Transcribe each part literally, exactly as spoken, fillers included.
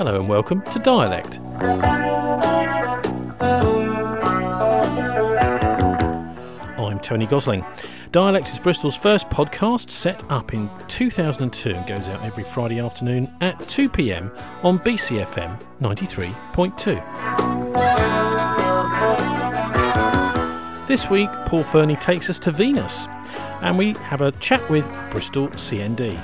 Hello and welcome to Dialect. I'm Tony Gosling. Dialect is Bristol's first podcast, set up in two thousand two and goes out every Friday afternoon at two p m on B C F M ninety-three point two. This week, Paul Fernie takes us to Venus, and we have a chat with Bristol C N D.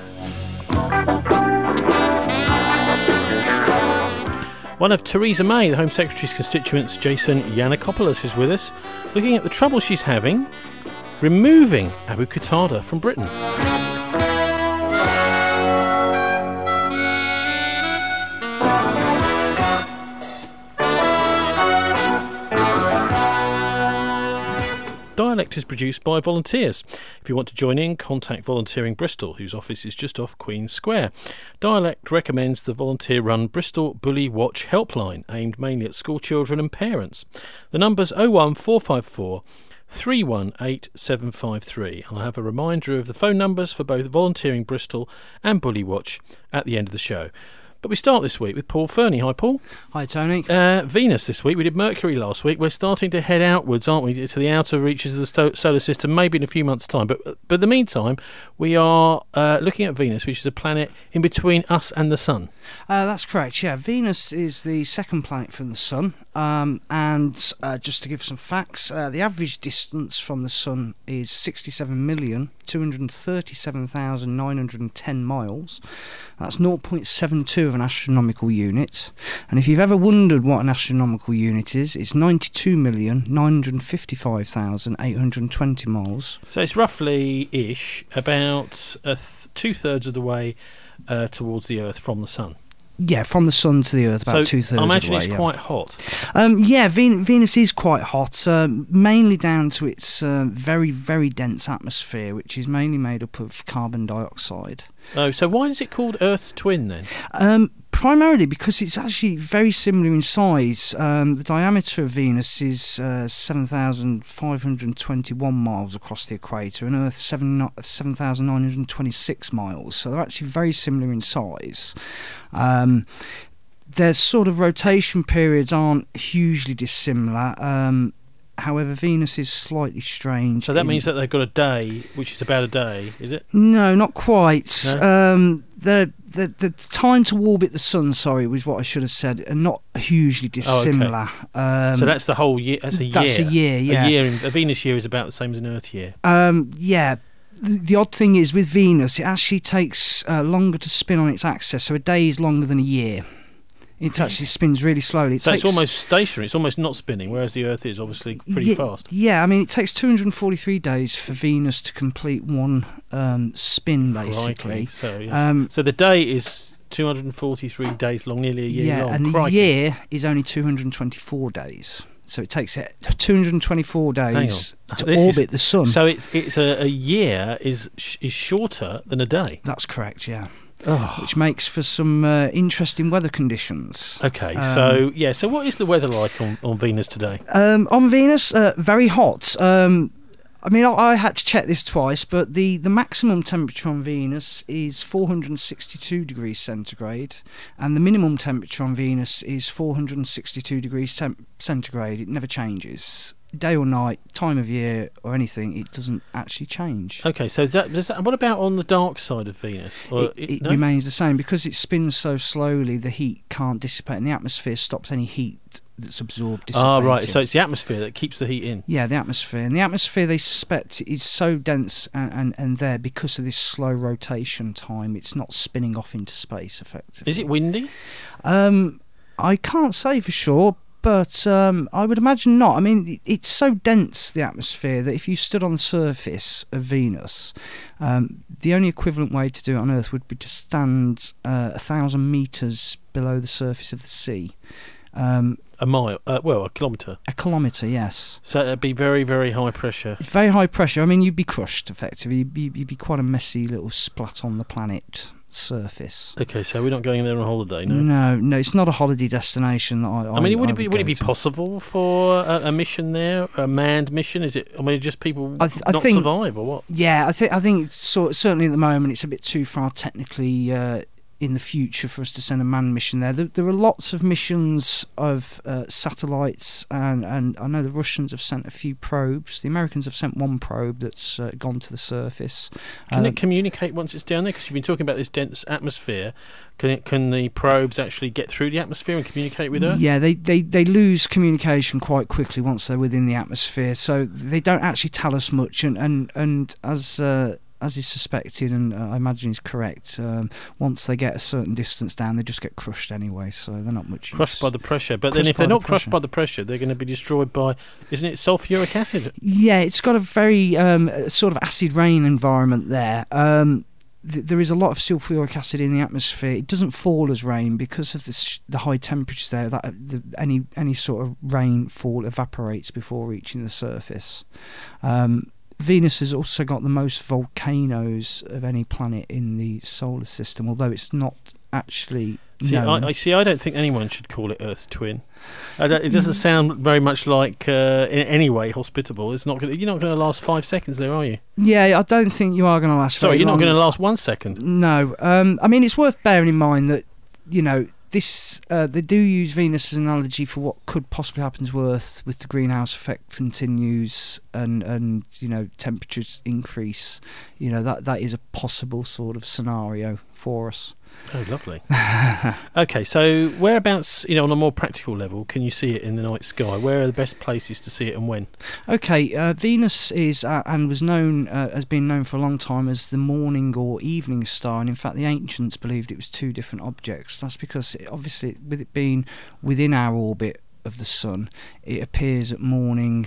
One of Theresa May, the Home Secretary's constituents, Jason Yiannopoulos, is with us, looking at the trouble she's having removing Abu Qatada from Britain. Dialect is produced by volunteers. If you want to join in, contact Volunteering Bristol, whose office is just off Queen's Square. Dialect recommends the volunteer-run Bristol Bully Watch helpline, aimed mainly at school children and parents. The number's oh one four five four, three one eight, seven five three. I'll have a reminder of the phone numbers for both Volunteering Bristol and Bully Watch at the end of the show. But we start this week with Paul Fernie. Hi, Paul. Hi, Tony. Uh, Venus this week. We did Mercury last week. We're starting to head outwards, aren't we, to the outer reaches of the sto- solar system, maybe in a few months' time. But but in the meantime, we are uh, looking at Venus, which is a planet in between us and the Sun. Uh, that's correct, yeah. Venus is the second planet from the Sun. Um, and uh, just to give some facts, uh, the average distance from the Sun is sixty-seven million two hundred thirty-seven thousand nine hundred ten miles. That's zero point seven two of an astronomical unit. And if you've ever wondered what an astronomical unit is, it's ninety-two million nine hundred fifty-five thousand eight hundred twenty miles. So it's roughly-ish about uh, th- two-thirds of the way uh, towards the Earth from the Sun. Yeah, from the Sun to the Earth, about so two-thirds I of the way. imagine it's yeah. quite hot. Um, yeah, Ven- Venus is quite hot, uh, mainly down to its uh, very, very dense atmosphere, which is mainly made up of carbon dioxide. Oh, so why is it called Earth's twin then? Um, primarily because it's actually very similar in size. Um, the diameter of Venus is uh, seven thousand five hundred twenty-one miles across the equator, and Earth seven thousand nine hundred twenty-six miles. So they're actually very similar in size. Um, their sort of rotation periods aren't hugely dissimilar. Um, However, Venus is slightly strange. So that means that they've got a day, which is about a day, is it? No, not quite. No? Um, the, the the time to orbit the Sun, sorry, was what I should have said, are not hugely dissimilar. Oh, okay. um, so that's the whole year. That's a year. That's a year. Yeah. A year. In, a Venus year is about the same as an Earth year. Um, yeah. The, the odd thing is with Venus, it actually takes uh, longer to spin on its axis. So a day is longer than a year. It actually spins really slowly. It so takes, it's almost stationary. It's almost not spinning, whereas the Earth is obviously pretty yeah, fast. Yeah, I mean, it takes two hundred forty-three days for Venus to complete one um, spin, basically. Crikey. So, yes. um, so the day is two hundred forty-three days long, nearly a year yeah, long. and the Crikey. year is only two hundred twenty-four days. So it takes it two hundred twenty-four days to This orbit is, the Sun. So it's it's a, a year is is shorter than a day. That's correct, yeah. Oh. Which makes for some uh, interesting weather conditions. Okay, Um, so yeah, so what is the weather like on, on Venus today? Um, on Venus, uh, very hot. Um, I mean, I, I had to check this twice, but the, the maximum temperature on Venus is four hundred sixty-two degrees centigrade, and the minimum temperature on Venus is four hundred sixty-two degrees temp- centigrade. It never changes. Day or night, time of year or anything, it doesn't actually change. Okay, so that, does that, what about on the dark side of Venus? Or It, it- it no? remains the same because it spins so slowly. The heat can't dissipate, and the atmosphere stops any heat that's absorbed dissipating. Ah, right. So it's the atmosphere that keeps the heat in. Yeah, the atmosphere, and the atmosphere they suspect is so dense and, and, and there because of this slow rotation time. It's not spinning off into space effectively. Is it windy? Um, I can't say for sure. But um, I would imagine not. I mean, it, it's so dense, the atmosphere, that if you stood on the surface of Venus, um, the only equivalent way to do it on Earth would be to stand uh, a thousand metres below the surface of the sea. Um, a mile, uh, well, a kilometre. A kilometre, yes. So it'd be very, very high pressure. It's very high pressure. I mean, you'd be crushed, effectively. You'd be, you'd be quite a messy little splat on the planet surface. Okay, so we're not going there on holiday, no? No, no, it's not a holiday destination that I. I, I mean, would I it be would would it go be to. possible for a, a mission there, a manned mission? Is it? I mean, just people I th- I not think- survive or what? Yeah, I think I think it's sort certainly at the moment it's a bit too far technically uh, in the future for us to send a manned mission there. There, there are lots of missions of uh, satellites, and, and I know the Russians have sent a few probes. The Americans have sent one probe that's uh, gone to the surface. Can uh, it communicate once it's down there? Because you've been talking about this dense atmosphere. Can it, can the probes actually get through the atmosphere and communicate with Earth? Yeah, they, they, they lose communication quite quickly once they're within the atmosphere, so they don't actually tell us much. And and, and as uh, as is suspected, and uh, I imagine is correct, um, once they get a certain distance down, they just get crushed anyway, so they're not much Crushed use. by the pressure. But Crushed then if by they're the not crushed pressure. by the pressure, they're going to be destroyed by, isn't it sulfuric acid? Yeah, it's got a very um, sort of acid rain environment there. Um, th- there is a lot of sulfuric acid in the atmosphere. It doesn't fall as rain because of the, sh- the high temperatures there. That the, any any sort of rainfall evaporates before reaching the surface. Um, Venus has also got the most volcanoes of any planet in the solar system, although it's not actually See, known. I, I see. I don't think anyone should call it Earth's twin. I don't, it doesn't sound very much like, uh, in any way, hospitable. It's not. Gonna, you're not going to last five seconds there, are you? Yeah, I don't think you are going to last. Sorry, very you're not long. going to last one second. No, um, I mean, it's worth bearing in mind that, you know, this uh, they do use Venus as an analogy for what could possibly happen to Earth with the greenhouse effect continues and, and you know, temperatures increase. You know, that that is a possible sort of scenario for us. Oh, lovely. Okay, so whereabouts, you know, on a more practical level, can you see it in the night sky? Where are the best places to see it and when? Okay, uh, Venus is uh, and was known uh, has been known for a long time as the morning or evening star, and in fact the ancients believed it was two different objects. That's because it, obviously with it being within our orbit of the sun, it appears at morning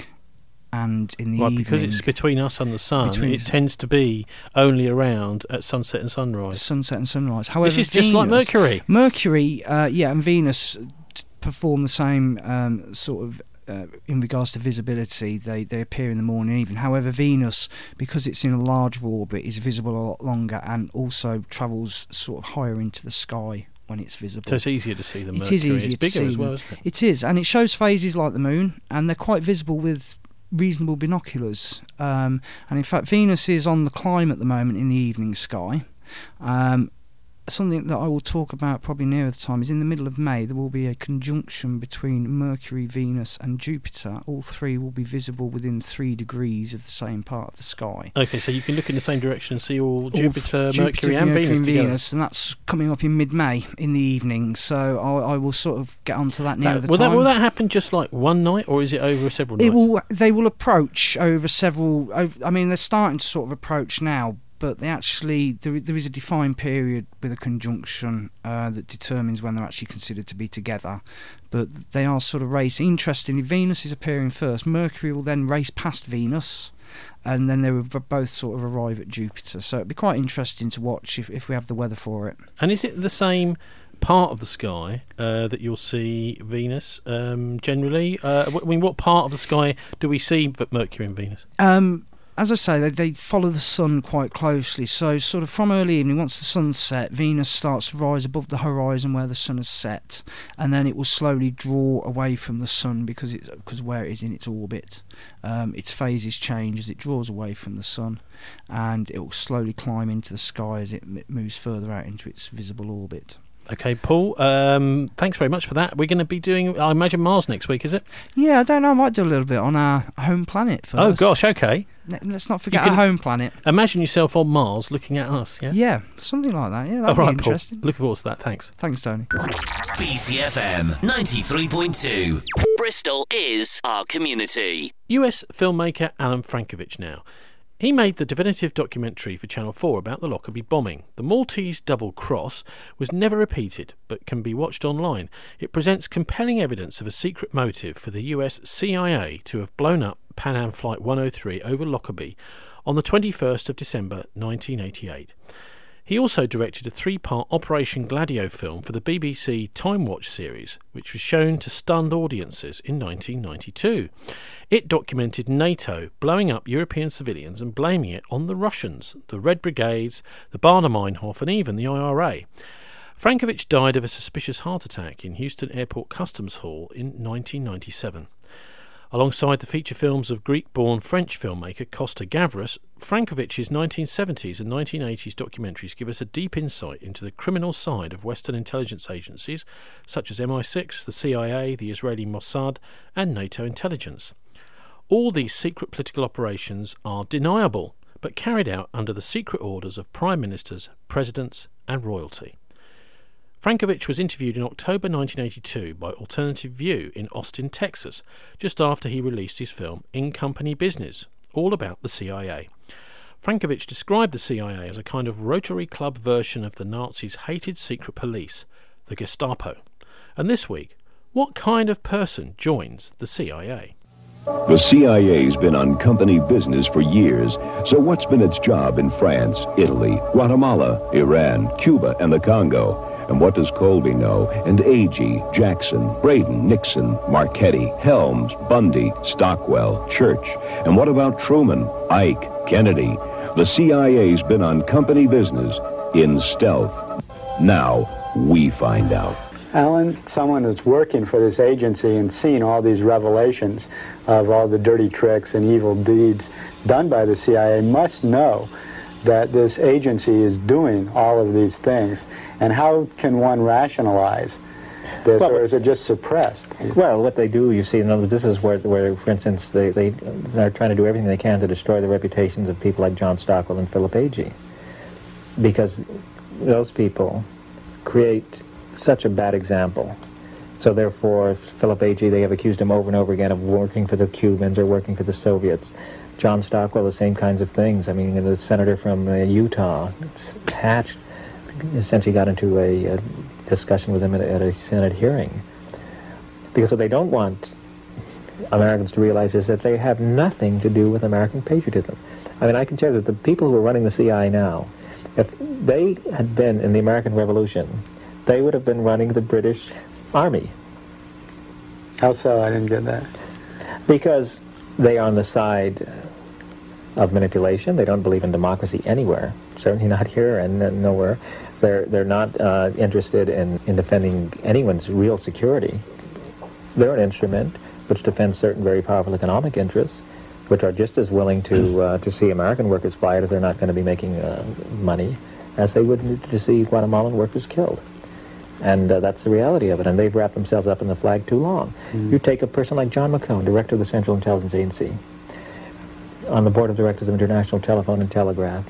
and in the Right, evening. because it's between us and the sun, Between it us- tends to be only around at sunset and sunrise. sunset and sunrise. However, This is just like Venus- Mercury. Mercury, uh, yeah, and Venus t- perform the same um, sort of. Uh, in regards to visibility, they, they appear in the morning even. However, Venus, because it's in a larger orbit, is visible a lot longer and also travels sort of higher into the sky when it's visible. So it's easier to see than It Mercury. is easier it's to bigger see as well, them. isn't it? It is, and it shows phases like the moon, and they're quite visible with reasonable binoculars. Um, and in fact, Venus is on the climb at the moment in the evening sky. Um, something that I will talk about probably nearer the time is in the middle of May there will be a conjunction between Mercury, Venus and Jupiter. All three will be visible within three degrees of the same part of the sky. Okay, so you can look in the same direction and see all All Jupiter, f- Mercury and Venus and together. Venus, and that's coming up in mid-May in the evening, so I, I will sort of get onto that nearer Uh, the will time. that will that happen just like one night, or is it over several nights? It will. They will approach over several. Over, I mean, they're starting to sort of approach now, but they actually there, there is a defined period with a conjunction uh, that determines when they're actually considered to be together. But they are sort of racing. Interestingly, Venus is appearing first. Mercury will then race past Venus, and then they will b- both sort of arrive at Jupiter. So it'd be quite interesting to watch if if we have the weather for it. And is it the same part of the sky uh, that you'll see Venus um, generally? Uh, I mean, what part of the sky do we see for Mercury and Venus? Um, as I say, they, they follow the sun quite closely. So, sort of from early evening, once the sun's set, Venus starts to rise above the horizon where the sun has set, and then it will slowly draw away from the sun because it's because where it is in its orbit, um, its phases change as it draws away from the sun, and it will slowly climb into the sky as it m- moves further out into its visible orbit. Okay, Paul, um, thanks very much for that. We're going to be doing, I imagine, Mars next week, is it? Yeah, I don't know. I might do a little bit on our home planet first. Oh, gosh, okay. N- Let's not forget You can- our home planet. Imagine yourself on Mars looking at us, yeah? Yeah, something like that. Yeah, that'd All be right, Paul. interesting. Looking forward to that, thanks. Thanks, Tony. B C F M ninety-three point two. Bristol is our community. U S filmmaker Alan Frankovich now. He made the definitive documentary for Channel four about the Lockerbie bombing. The Maltese Double Cross was never repeated, but can be watched online. It presents compelling evidence of a secret motive for the U S C I A to have blown up Pan Am Flight one oh three over Lockerbie on the twenty-first of December nineteen eighty-eight. He also directed a three-part Operation Gladio film for the B B C Time Watch series, which was shown to stunned audiences in nineteen ninety-two. It documented NATO blowing up European civilians and blaming it on the Russians, the Red Brigades, the Baader-Meinhof and even the I R A. Frankovich died of a suspicious heart attack in Houston Airport Customs Hall in nineteen ninety-seven. Alongside the feature films of Greek-born French filmmaker Costa Gavras, Frankovich's nineteen seventies and nineteen eighties documentaries give us a deep insight into the criminal side of Western intelligence agencies such as M I six, the C I A, the Israeli Mossad and NATO intelligence. All these secret political operations are deniable, but carried out under the secret orders of prime ministers, presidents and royalty. Frankovich was interviewed in October nineteen eighty-two by Alternative View in Austin, Texas, just after he released his film In Company Business, all about the C I A. Frankovich described the C I A as a kind of Rotary Club version of the Nazis' hated secret police, the Gestapo. And this week, what kind of person joins the C I A? The C I A's been on company business for years, so what's been its job in France, Italy, Guatemala, Iran, Cuba, and the Congo? And what does Colby know? And Agee, Jackson, Braden, Nixon, Marchetti, Helms, Bundy, Stockwell, Church? And what about Truman, Ike, Kennedy? The C I A's been on company business in stealth. Now, we find out. Alan, someone that's working for this agency and seen all these revelations of all the dirty tricks and evil deeds done by the C I A must know that this agency is doing all of these things. And how can one rationalize this, well, or is it just suppressed? Well, what they do, you see, in other words, this is where, where, for instance, they, they, they're trying to do everything they can to destroy the reputations of people like John Stockwell and Philip Agee. Because those people create such a bad example. So therefore, Philip Agee, they have accused him over and over again of working for the Cubans or working for the Soviets. John Stockwell, the same kinds of things. I mean, the senator from uh, Utah, Hatch, essentially got into a, a discussion with him at a, at a Senate hearing. Because what they don't want Americans to realize is that they have nothing to do with American patriotism. I mean, I can tell you that the people who are running the C I A now, if they had been in the American Revolution, they would have been running the British Army. How so? I didn't get that. Because they are on the side of manipulation. They don't believe in democracy anywhere, certainly not here and uh, nowhere. They're, they're not uh, interested in, in defending anyone's real security. They're an instrument which defends certain very powerful economic interests, which are just as willing to, uh, to see American workers fired if they're not going to be making uh, money, as they would to see Guatemalan workers killed. And uh, that's the reality of it, and they've wrapped themselves up in the flag too long. Mm. You take a person like John McCone, director of the Central Intelligence Agency, on the board of directors of International Telephone and Telegraph,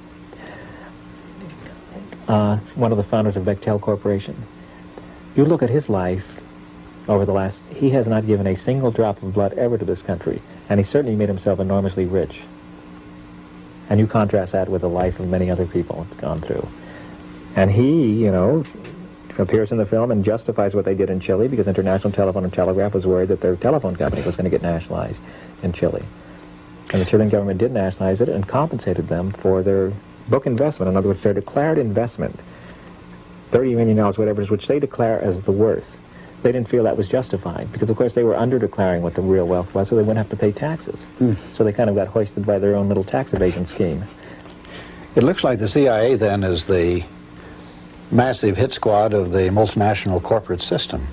uh, one of the founders of Bechtel Corporation. You look at his life over the last, he has not given a single drop of blood ever to this country, and he certainly made himself enormously rich. And you contrast that with the life of many other people it's gone through. And he, you know, appears in the film and justifies what they did in Chile because International Telephone and Telegraph was worried that their telephone company was going to get nationalized in Chile. And the Chilean government did nationalize it and compensated them for their book investment. In other words, their declared investment, thirty million dollars, whatever it is, which they declare as the worth. They didn't feel that was justified because, of course, they were under-declaring what the real wealth was, so they wouldn't have to pay taxes. Mm. So they kind of got hoisted by their own little tax evasion scheme. It looks like the C I A, then, is the massive hit squad of the multinational corporate system.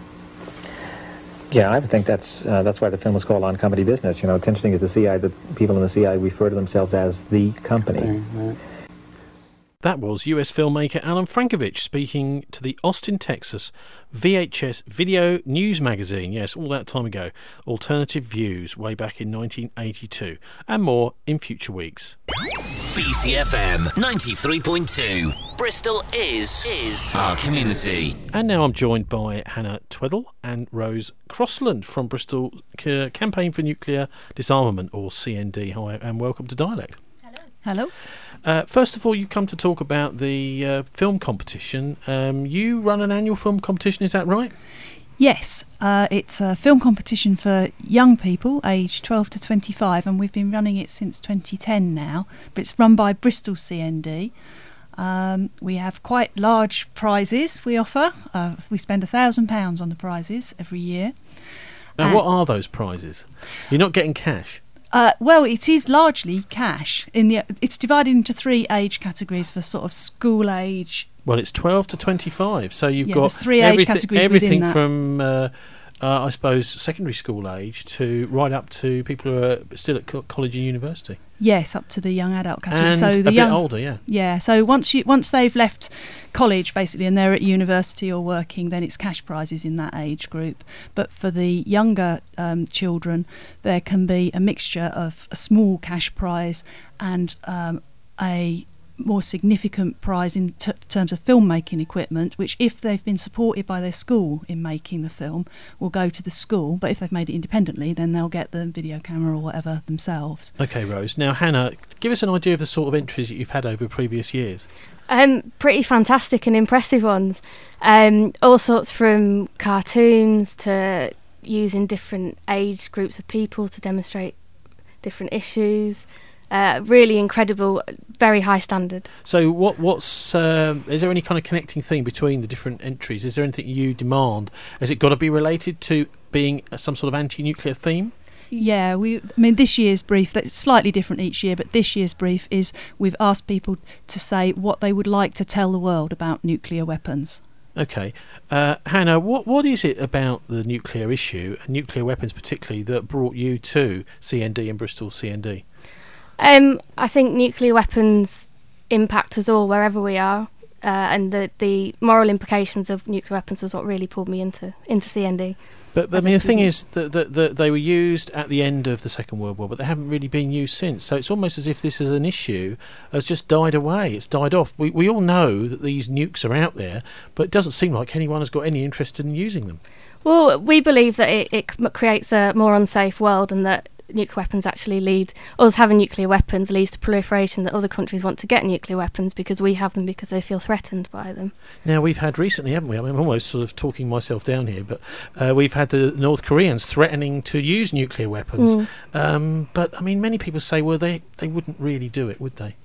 Yeah, I think that's uh, that's why the film is called On Company Business. You know, it's interesting is the C I A, that people in the C I A refer to themselves as the company. Mm-hmm. That was U S filmmaker Alan Frankovich speaking to the Austin, Texas V H S Video News Magazine. Yes, all that time ago. Alternative Views, way back in nineteen eighty-two. And more in future weeks. B C F M ninety-three point two. Bristol is, is our community. And now I'm joined by Hannah Tweddle and Rose Crossland from Bristol C- Campaign for Nuclear Disarmament, or C N D. Hi, and welcome to Dialect. Hello. Uh, first of all, you come to talk about the uh, film competition. Um, you run an annual film competition, is that right? Yes, uh, it's a film competition for young people aged twelve to twenty-five, and we've been running it since twenty ten now. But it's run by Bristol C N D. Um, we have quite large prizes we offer. Uh, we spend a thousand pounds on the prizes every year. Now, and what are those prizes? You're not getting cash. Uh, well, it is largely cash. In the it's divided into three age categories for sort of school age. Well, it's twelve to twenty-five, so you've yeah, got there's three age everything, categories everything within that. from uh, uh, I suppose, secondary school age to right up to people who are still at co- college and university. Yes, up to the young adult category. And so the a young, bit older, yeah. Yeah, so once you once they've left college, basically, and they're at university or working, then it's cash prizes in that age group. But for the younger um, children, there can be a mixture of a small cash prize and um, a more significant prize in t- terms of filmmaking equipment, which, if they've been supported by their school in making the film, will go to the school. But if they've made it independently, then they'll get the video camera or whatever themselves. Okay, Rose. Now, Hannah, give us an idea of the sort of entries that you've had over previous years. Um, pretty fantastic and impressive ones. Um, all sorts from cartoons to using different age groups of people to demonstrate different issues. Uh, really incredible, very high standard. So what what's um, is there any kind of connecting theme between the different entries? Is there anything you demand? Has it got to be related to being some sort of anti-nuclear theme? Yeah, we. I mean, this year's brief, that's slightly different each year, but this year's brief is we've asked people to say what they would like to tell the world about nuclear weapons. Okay. Uh, Hannah, what what is it about the nuclear issue, and nuclear weapons particularly, that brought you to C N D and Bristol C N D? Um, I think nuclear weapons impact us all wherever we are, uh, and the, the moral implications of nuclear weapons was what really pulled me into into C N D. But, but I mean, the thing is that, that, that they were used at the end of the Second World War, but they haven't really been used since. So it's almost as if this is an issue has just died away. It's died off. We we all know that these nukes are out there, but it doesn't seem like anyone has got any interest in using them. Well, we believe that it, it c- creates a more unsafe world, and that nuclear weapons actually lead, us having nuclear weapons leads to proliferation, that other countries want to get nuclear weapons because we have them because they feel threatened by them. Now, we've had recently, haven't we? I mean, I'm almost sort of talking myself down here, but uh, we've had the North Koreans threatening to use nuclear weapons. Mm. Um, but, I mean, many people say, well, they, they wouldn't really do it, would they?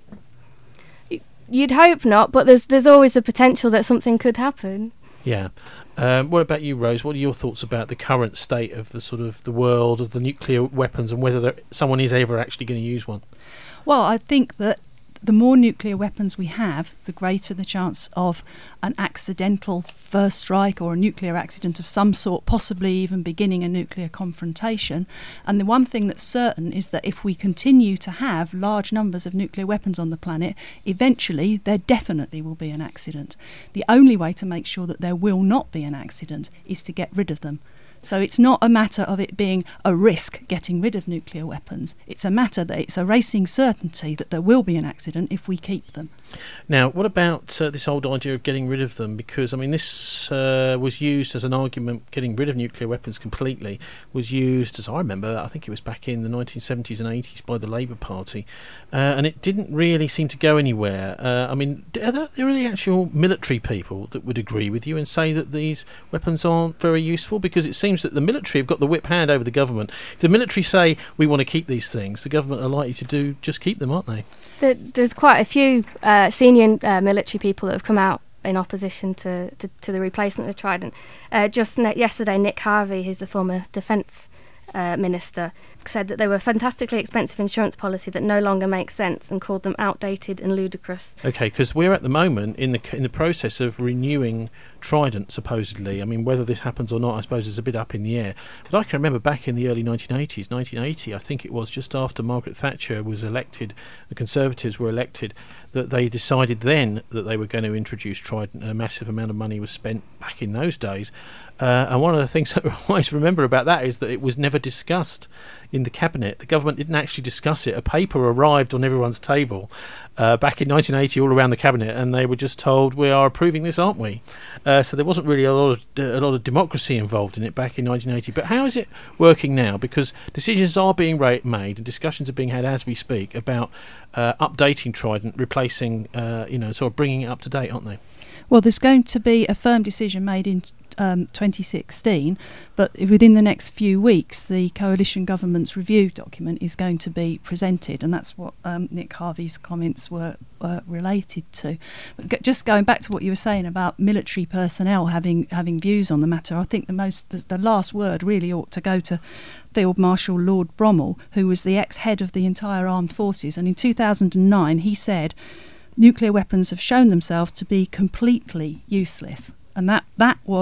You'd hope not, but there's there's always the potential that something could happen. Yeah. Um, what about you, Rose? What are your thoughts about the current state of the sort of the world of the nuclear weapons, and whether there, someone is ever actually going to use one? Well, I think that the more nuclear weapons we have, the greater the chance of an accidental first strike or a nuclear accident of some sort, possibly even beginning a nuclear confrontation. And the one thing that's certain is that if we continue to have large numbers of nuclear weapons on the planet, eventually there definitely will be an accident. The only way to make sure that there will not be an accident is to get rid of them. So it's not a matter of it being a risk getting rid of nuclear weapons. It's a matter that it's a racing certainty that there will be an accident if we keep them. Now, what about uh, this old idea of getting rid of them? Because, I mean, this uh, was used as an argument, getting rid of nuclear weapons completely, was used, as I remember, I think it was back in the nineteen seventies and eighties by the Labour Party, uh, and it didn't really seem to go anywhere. Uh, I mean, are there, there really actual military people that would agree with you and say that these weapons aren't very useful? Because it seems that the military have got the whip hand over the government. If the military say, we want to keep these things, the government are likely to do just keep them, aren't they? There, there's quite a few uh, senior uh, military people that have come out in opposition to, to, to the replacement of Trident. Uh, just ne- yesterday, Nick Harvey, who's the former defence uh, minister, said that they were a fantastically expensive insurance policy that no longer makes sense, and called them outdated and ludicrous. Okay, because we're at the moment in the in the process of renewing Trident, supposedly. I mean, whether this happens or not, I suppose, is a bit up in the air. But I can remember back in the early nineteen eighties, nineteen eighty, I think it was, just after Margaret Thatcher was elected, the Conservatives were elected, that they decided then that they were going to introduce Trident, and a massive amount of money was spent back in those days. Uh, and one of the things that I always remember about that is that it was never discussed in the cabinet. The government didn't actually discuss it. A paper arrived on everyone's table uh, back in nineteen eighty, all around the cabinet, and they were just told, "We are approving this, aren't we?" Uh, so there wasn't really a lot of uh, a lot of democracy involved in it back in nineteen eighty. But how is it working now? Because decisions are being ra- made, and discussions are being had as we speak about uh, updating Trident, replacing, uh, you know, sort of bringing it up to date, aren't they? Well, there's going to be a firm decision made in um, twenty sixteen, but within the next few weeks, the coalition government's review document is going to be presented, and that's what um, Nick Harvey's comments were uh, related to. But g- just going back to what you were saying about military personnel having having views on the matter, I think the most the, the last word really ought to go to Field Marshal Lord Bromell, who was the ex-head of the entire armed forces, and in two thousand nine he said, "Nuclear weapons have shown themselves to be completely useless." And that, that was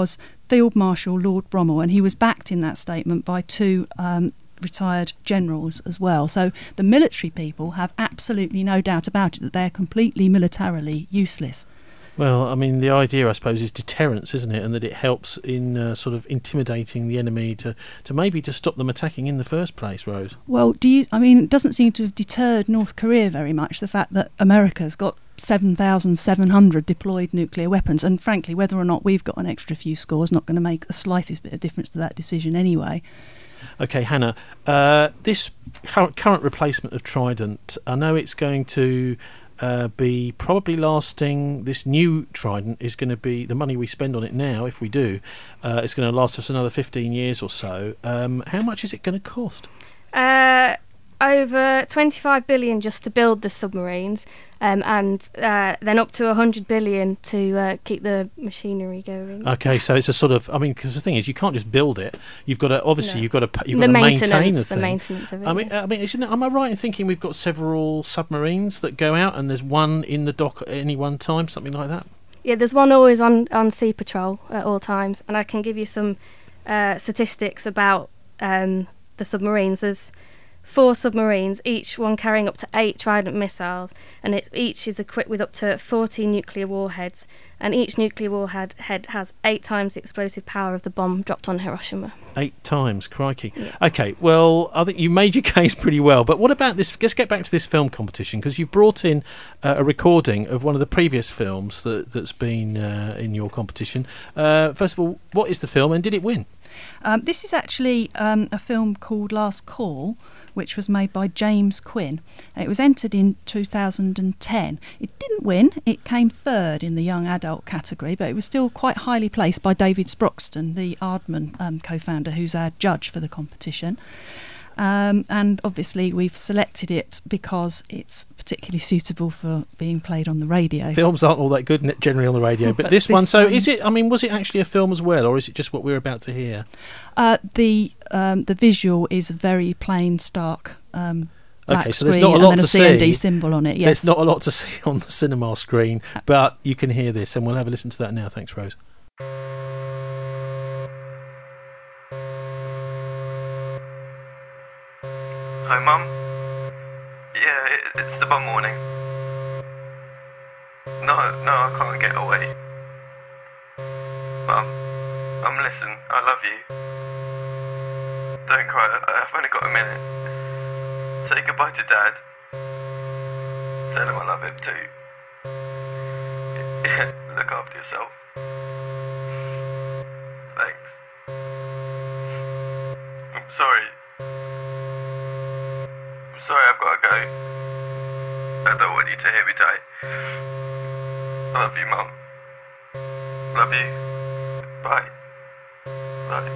Field Marshal Lord Bromwell, and he was backed in that statement by two um, retired generals as well. So the military people have absolutely no doubt about it that they're completely militarily useless. Well, I mean, the idea, I suppose, is deterrence, isn't it? And that it helps in uh, sort of intimidating the enemy to, to maybe to stop them attacking in the first place, Rose. Well, do you? I mean, it doesn't seem to have deterred North Korea very much, the fact that America's got seven thousand seven hundred deployed nuclear weapons. And frankly, whether or not we've got an extra few scores not going to make the slightest bit of difference to that decision anyway. OK, Hannah, uh, this current, current replacement of Trident, I know it's going to uh, be probably lasting, this new Trident is going to be, the money we spend on it now, if we do, uh, it's going to last us another fifteen years or so. Um, how much is it going to cost? Uh, over twenty-five billion just to build the submarines, um, and uh, then up to one hundred billion to uh, keep the machinery going. Okay, so it's a sort of, I mean, because the thing is, you can't just build it. You've got to, obviously, No. you've got to, you've The got to maintenance, maintain the the thing. maintenance of it, I mean, yeah. I mean, isn't it, am I right in thinking we've got several submarines that go out, and there's one in the dock at any one time, something like that? Yeah, there's one always on, on sea patrol at all times, and I can give you some uh, statistics about um, the submarines. There's four submarines, each one carrying up to eight Trident missiles, and it, each is equipped with up to fourteen nuclear warheads, and each nuclear warhead head has eight times the explosive power of the bomb dropped on Hiroshima. Eight times, crikey. Yeah. Okay, well, I think you made your case pretty well, but what about this? Let's get back to this film competition, because you've brought in uh, a recording of one of the previous films that, that's been uh, in your competition. Uh, first of all, what is the film, and did it win? Um, this is actually um, a film called Last Call, which was made by James Quinn. It was entered in two thousand ten. It didn't win. It came third in the young adult category, but it was still quite highly placed by David Sproxton, the Aardman um, co-founder, who's our judge for the competition. Um, and obviously we've selected it because it's particularly suitable for being played on the radio. Films aren't all that good generally on the radio, but, But this, this one, so one- is it, I mean, was it actually a film as well, or is it just what we're about to hear? Uh, the um, the visual is very plain, stark. Um, black Okay, so there's screen not a lot and then to a C N D see. symbol on it. Yes, There's not a lot to see on the cinema screen, but you can hear this, and we'll have a listen to that now. Thanks, Rose. Hi, Mum. Yeah, it, it's the bomb warning. No, no, I can't get away. Mum, Mum, listen, I love you. Don't cry, I- I've only got a minute. Say goodbye to Dad. Tell him I love him too. Yeah, look after yourself. Thanks. I'm sorry. I'm sorry I've got to go. I don't want you to hear me die. I love you, Mum. Love you. Bye. Bye.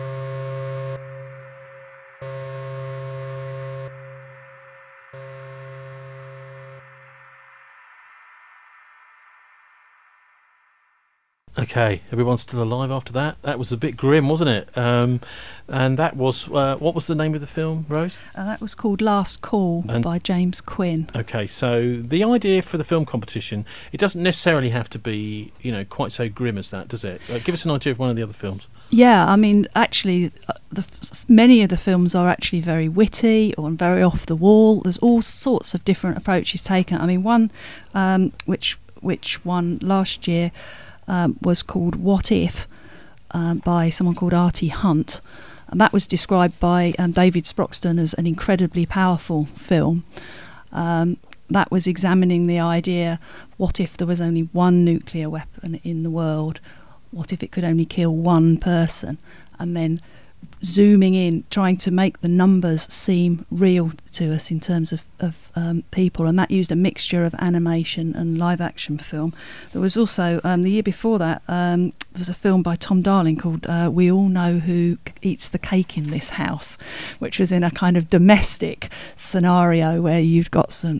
Okay, everyone's still alive after that. That was a bit grim, wasn't it? Um, and that was, uh, what was the name of the film, Rose? Uh, that was called Last Call And- by James Quinn. Okay, so the idea for the film competition, it doesn't necessarily have to be, you know, quite so grim as that, does it? Uh, give us an idea of one of the other films. Yeah, I mean, actually, uh, the, f- many of the films are actually very witty or very off the wall. There's all sorts of different approaches taken. I mean, one um, which which won last year um, was called What If um, by someone called Artie Hunt. And that was described by um, David Sproxton as an incredibly powerful film. Um, that was examining the idea, what if there was only one nuclear weapon in the world? What if it could only kill one person? And then zooming in, trying to make the numbers seem real to us in terms of, of um, people. And that used a mixture of animation and live action film. There was also, um, the year before that, um, there was a film by Tom Darling called uh, We All Know Who Eats the Cake in This House, which was in a kind of domestic scenario where you've got some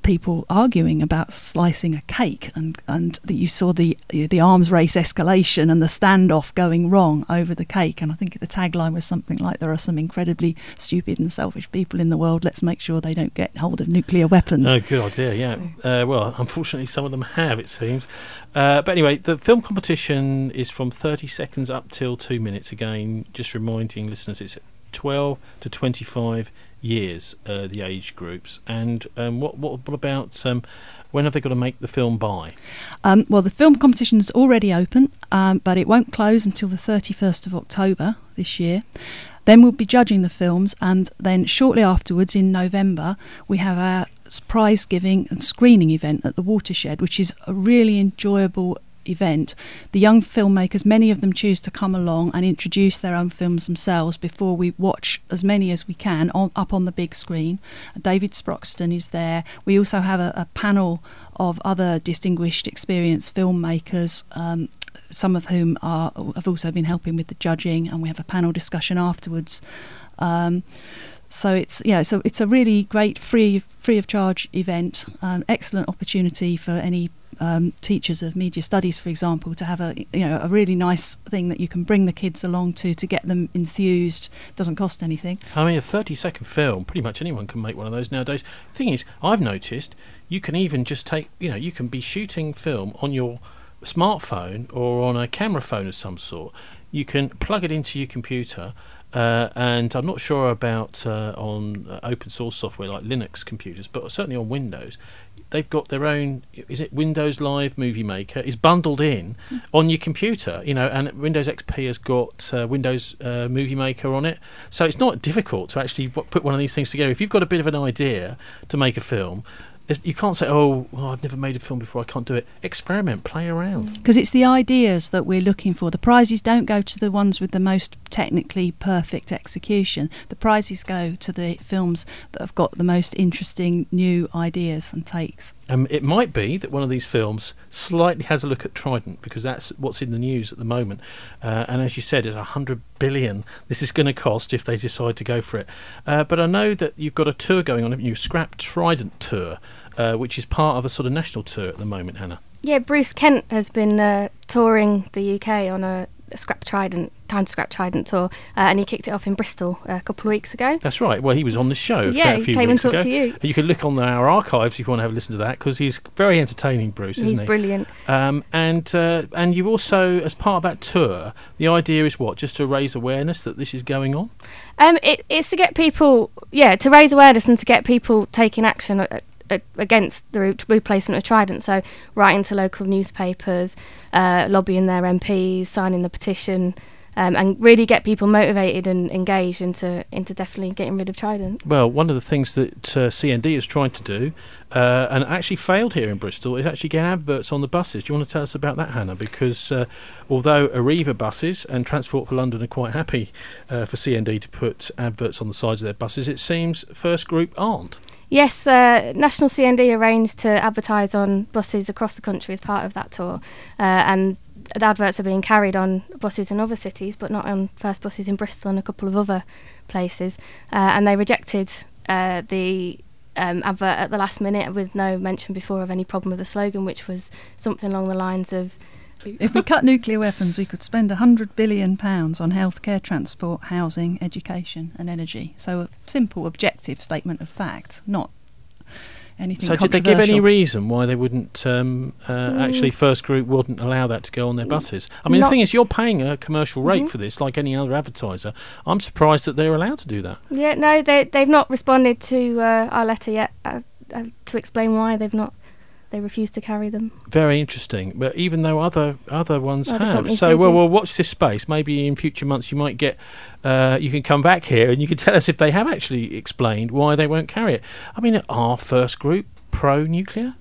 people arguing about slicing a cake, and and that you saw the the arms race escalation and the standoff going wrong over the cake. And I think the tagline was something like, "There are some incredibly stupid and selfish people in the world. Let's make sure they don't get hold of nuclear weapons." Oh, good idea. Yeah. Uh, well, unfortunately, some of them have, it seems. Uh, but anyway, the film competition is from thirty seconds up till two minutes. Again, just reminding listeners, it's twelve to twenty-five years, uh, the age groups. And um, what, what what about um, when have they got to make the film by? Um, well, the film competition is already open, um, but it won't close until the thirty-first of October this year. Then we'll be judging the films, and then shortly afterwards, in November, we have our prize giving and screening event at the Watershed, which is a really enjoyable event. The young filmmakers, many of them choose to come along and introduce their own films themselves before we watch as many as we can on, up on the big screen. David Sproxton is there. We also have a, a panel of other distinguished, experienced filmmakers, um, some of whom are have also been helping with the judging, and we have a panel discussion afterwards. Um, So it's yeah, so it's a really great free free of charge event, an excellent opportunity for any um, teachers of media studies, for example, to have a you know a really nice thing that you can bring the kids along to to get them enthused. Doesn't cost anything. I mean, a thirty second film, pretty much anyone can make one of those nowadays. The thing is, I've noticed you can even just take you know you can be shooting film on your smartphone or on a camera phone of some sort. You can plug it into your computer. Uh, and I'm not sure about uh, on uh, open source software like Linux computers, but certainly on Windows, they've got their own. Is it Windows Live Movie Maker? Is bundled in mm. on your computer, you know, and Windows X P has got uh, Windows uh, Movie Maker on it, so it's not difficult to actually w- put one of these things together. If you've got a bit of an idea to make a film, you can't say, oh, well, I've never made a film before, I can't do it. Experiment, play around. Because it's the ideas that we're looking for. The prizes don't go to the ones with the most technically perfect execution. The prizes go to the films that have got the most interesting new ideas and takes. Um, it might be that one of these films slightly has a look at Trident, because that's what's in the news at the moment. Uh, and as you said, it's a hundred billion this is going to cost if they decide to go for it. Uh, but I know that you've got a tour going on, you Scrap Trident tour, uh, which is part of a sort of national tour at the moment, Hannah. Yeah, Bruce Kent has been uh, touring the U K on a, a Scrap Trident, Time to Scrap Trident tour, uh, and he kicked it off in Bristol uh, a couple of weeks ago. That's right. Well, he was on the show yeah, a few came weeks and ago. talked to you. And you can look on our archives if you want to have a listen to that, because he's very entertaining, Bruce, isn't he's he? He's brilliant. Um, and uh, and you've also, as part of that tour, the idea is what? Just to raise awareness that this is going on? Um, it, it's to get people, yeah, to raise awareness and to get people taking action at, against the re- replacement of Trident, so writing to local newspapers, uh, lobbying their M Ps, signing the petition, um, and really get people motivated and engaged into into definitely getting rid of Trident. Well, one of the things that uh, C N D is trying to do, uh, and actually failed here in Bristol, is actually get adverts on the buses. Do you want to tell us about that, Hannah? Because uh, although Arriva buses and Transport for London are quite happy uh, for C N D to put adverts on the sides of their buses, it seems First Group aren't. Yes, uh, National C N D arranged to advertise on buses across the country as part of that tour, uh, and the adverts are being carried on buses in other cities, but not on First buses in Bristol and a couple of other places. Uh, and they rejected uh, the um, advert at the last minute with no mention before of any problem with the slogan, which was something along the lines of, if we cut nuclear weapons, we could spend one hundred billion pounds on healthcare, transport, housing, education and energy. So a simple, objective statement of fact, not anything So did they give any reason why they wouldn't, um, uh, mm. actually First Group wouldn't allow that to go on their buses? I mean, not the thing is, you're paying a commercial rate mm-hmm. for this, like any other advertiser. I'm surprised that they're allowed to do that. Yeah, no, they, they've not responded to uh, our letter yet uh, uh, to explain why they've not. They refuse to carry them. Very interesting. But even though other other ones other have, so well, well, watch this space. Maybe in future months you might get, uh, you can come back here and you can tell us if they have actually explained why they won't carry it. I mean, are First Group pro-nuclear?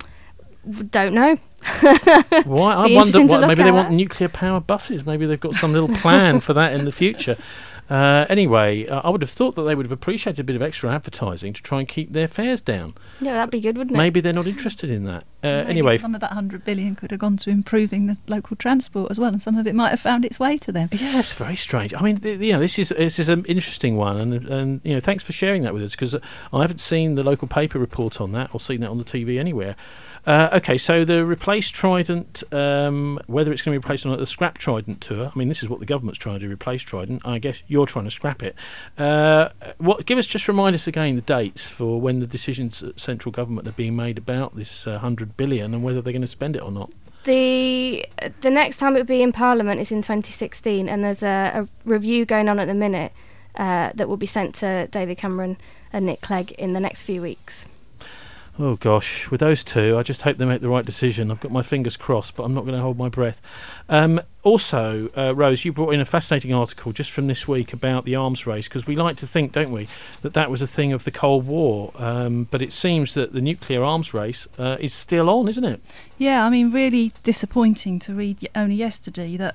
Don't know. Why? I wonder. What, maybe they want nuclear-powered buses. Maybe they've got some little plan for that in the future. Uh, anyway, uh, I would have thought that they would have appreciated a bit of extra advertising to try and keep their fares down. Yeah, that'd be good, wouldn't it? Maybe they're not interested in that. Uh, Maybe anyway, some of that one hundred billion could have gone to improving the local transport as well, and some of it might have found its way to them. yeah, it's very strange. I mean, th- you know, this is this is an interesting one, and and you know, thanks for sharing that with us, because I haven't seen the local paper report on that or seen that on the T V anywhere. Uh, okay, so the Replace Trident, um, whether it's going to be replaced or not, the Scrap Trident tour. I mean, this is what the government's trying to do, replace Trident. I guess you're trying to scrap it. Uh, what? Give us, just remind us again the dates for when the decisions at central government are being made about this uh, one hundred billion and whether they're going to spend it or not. The the next time it will be in Parliament is in twenty sixteen, and there's a, a review going on at the minute uh, that will be sent to David Cameron and Nick Clegg in the next few weeks. Oh gosh, with those two, I just hope they make the right decision. I've got my fingers crossed, but I'm not going to hold my breath. Um, also, uh, Rose, you brought in a fascinating article just from this week about the arms race, because we like to think, don't we, that that was a thing of the Cold War. Um, but it seems that the nuclear arms race uh, is still on, isn't it? Yeah, I mean, really disappointing to read only yesterday that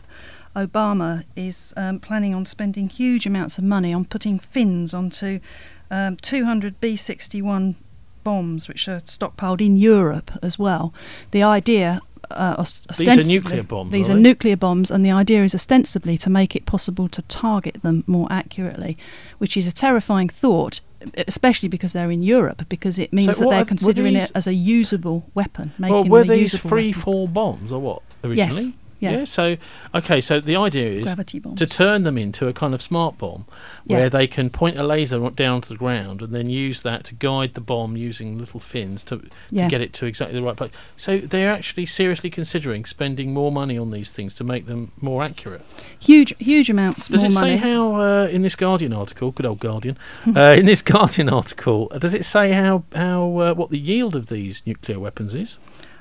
Obama is um, planning on spending huge amounts of money on putting fins onto um, two hundred B sixty-one bombs, which are stockpiled in Europe as well. The idea, uh, ostensibly, these are nuclear bombs. These are, are they? nuclear bombs, and the idea is ostensibly to make it possible to target them more accurately, which is a terrifying thought, especially because they're in Europe, because it means So that what they're are- considering were these- it as a usable weapon. Making Well, were them a these usable free weapon. fall bombs or what originally? Yes. Yeah. So, okay. So the idea is Gravity bombs. to turn them into a kind of smart bomb, where Yeah. they can point a laser down to the ground and then use that to guide the bomb using little fins to, to Yeah. get it to exactly the right place. So they're actually seriously considering spending more money on these things to make them more accurate. Huge, huge amounts Does more it money. say how uh, in this Guardian article, good old Guardian, uh, in this Guardian article, uh, does it say how how uh, what the yield of these nuclear weapons is?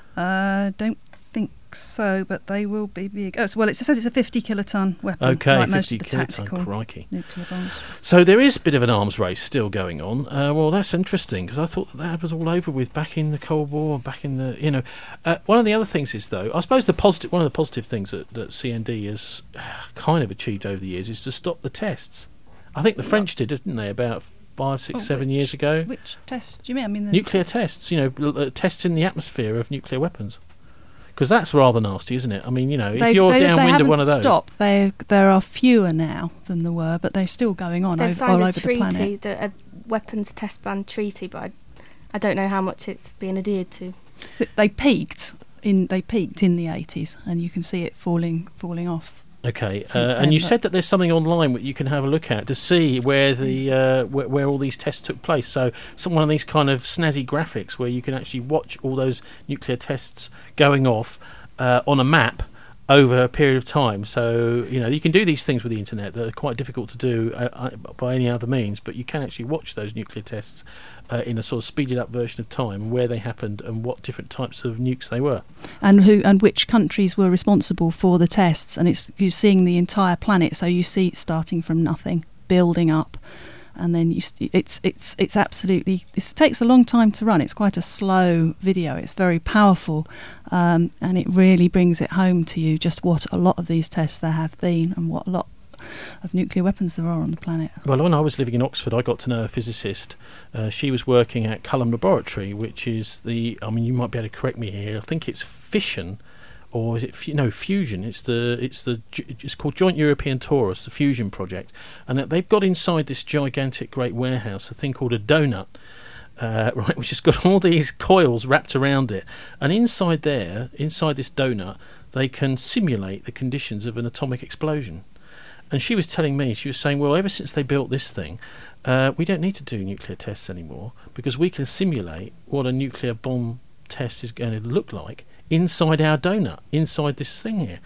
Uh, don't think so, but they will be big. Oh, so, well, it says it's a fifty kiloton weapon. Okay, like most fifty of the tactical kiloton, crikey. nuclear bombs. So there is a bit of an arms race still going on. Uh, well, that's interesting, because I thought that, that was all over with back in the Cold War, back in the, you know. Uh, one of the other things is, though, I suppose the positive, one of the positive things that, that C N D has kind of achieved over the years is to stop the tests. I think the French did, didn't they, about five, six, Oh, seven which- years ago? Which tests do you mean? I mean the Nuclear tests, you know, l- uh, tests in the atmosphere of nuclear weapons. Because that's rather nasty, isn't it? I mean, you know, if They've- you're they, they downwind of one of haven't those. stopped. They there are fewer now than there were, but they're still going on They've over, signed all a over the planet. treaty, the, a weapons test ban treaty, but I, I don't know how much it's being adhered to. Th- They peaked in they peaked in the eighties, and you can see it falling falling off. Okay, Since uh, then, and you but- said that there's something online that you can have a look at to see where the uh, where, where all these tests took place. So, some one of these kind of snazzy graphics where you can actually watch all those nuclear tests going off uh, on a map over a period of time. So, you know, you can do these things with the internet that are quite difficult to do uh, uh, by any other means, but you can actually watch those nuclear tests uh, in a sort of speeded up version of time, where they happened and what different types of nukes they were. And who and which countries were responsible for the tests, and it's you're seeing the entire planet. So you see it starting from nothing, building up, and then you st- it's it's it's absolutely it takes a long time to run. It's quite a slow video. It's very powerful, um, and it really brings it home to you just what a lot of these tests there have been, and what a lot of nuclear weapons there are on the planet. Well, when I was living in Oxford, I got to know a physicist. Uh, she was working at Culham Laboratory, which is the, I mean, you might be able to correct me here, I think it's fission, or is it, fu- no, fusion. It's the, it's the, ju- it's called Joint European Torus, the fusion project. And that they've got inside this gigantic great warehouse a thing called a donut, uh, right, which has got all these coils wrapped around it. And inside there, inside this donut, they can simulate the conditions of an atomic explosion. And she was telling me, she was saying, well, ever since they built this thing, uh, we don't need to do nuclear tests anymore, because we can simulate what a nuclear bomb test is going to look like inside our donut, inside this thing here.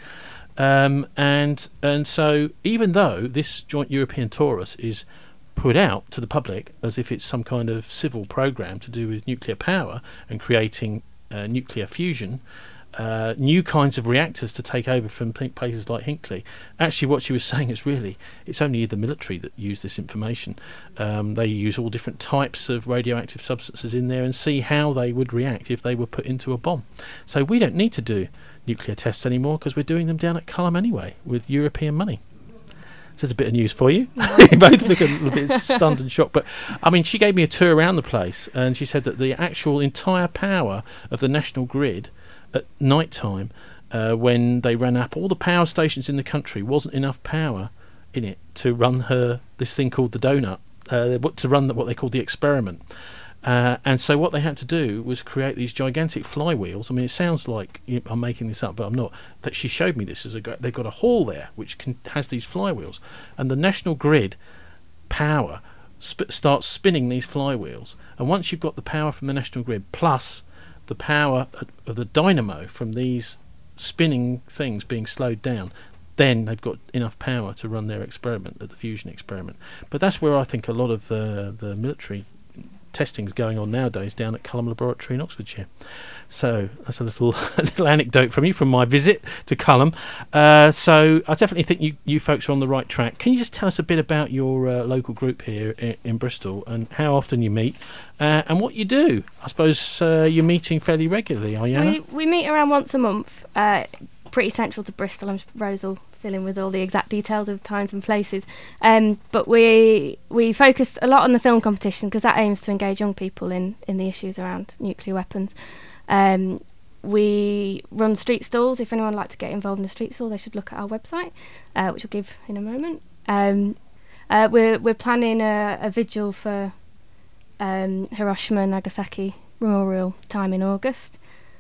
Um, and and so even though this Joint European Torus is put out to the public as if it's some kind of civil program to do with nuclear power and creating uh, nuclear fusion, Uh, new kinds of reactors to take over from th- places like Hinkley. Actually, what she was saying is really, it's only the military that use this information. Um, they use all different types of radioactive substances in there and see how they would react if they were put into a bomb. So we don't need to do nuclear tests anymore, because we're doing them down at Culham anyway with European money. So there's a bit of news for you. You both look a little bit stunned and shocked. But, I mean, she gave me a tour around the place, and she said that the actual entire power of the national grid at night time, uh, when they ran up all the power stations in the country, wasn't enough power in it to run her this thing called the donut, uh, to run the, what they called the experiment. Uh, and so what they had to do was create these gigantic flywheels. I mean, it sounds like you know, I'm making this up, but I'm not. That she showed me this as a they've got a hall there which can, has these flywheels, and the national grid power sp- starts spinning these flywheels. And once you've got the power from the national grid plus the power of the dynamo from these spinning things being slowed down, then they've got enough power to run their experiment, the fusion experiment. But that's where I think a lot of the the military testing's going on nowadays down at Culham Laboratory in Oxfordshire. So that's a little a little anecdote from you from my visit to Culham. Uh, so I definitely think you, you folks are on the right track. Can you just tell us a bit about your uh, local group here in, in Bristol and how often you meet uh, and what you do? I suppose uh, you're meeting fairly regularly, are you, Anna? We, we meet around once a month, uh, pretty central to Bristol. I'm Rose will fill in with all the exact details of times and places. Um, but we we focused a lot on the film competition because that aims to engage young people in, in the issues around nuclear weapons. Um, we run street stalls. If anyone would like to get involved in a street stall, they should look at our website, uh, which we'll give in a moment. Um, uh, we're we're planning a, a vigil for um, Hiroshima and Nagasaki Memorial time in August.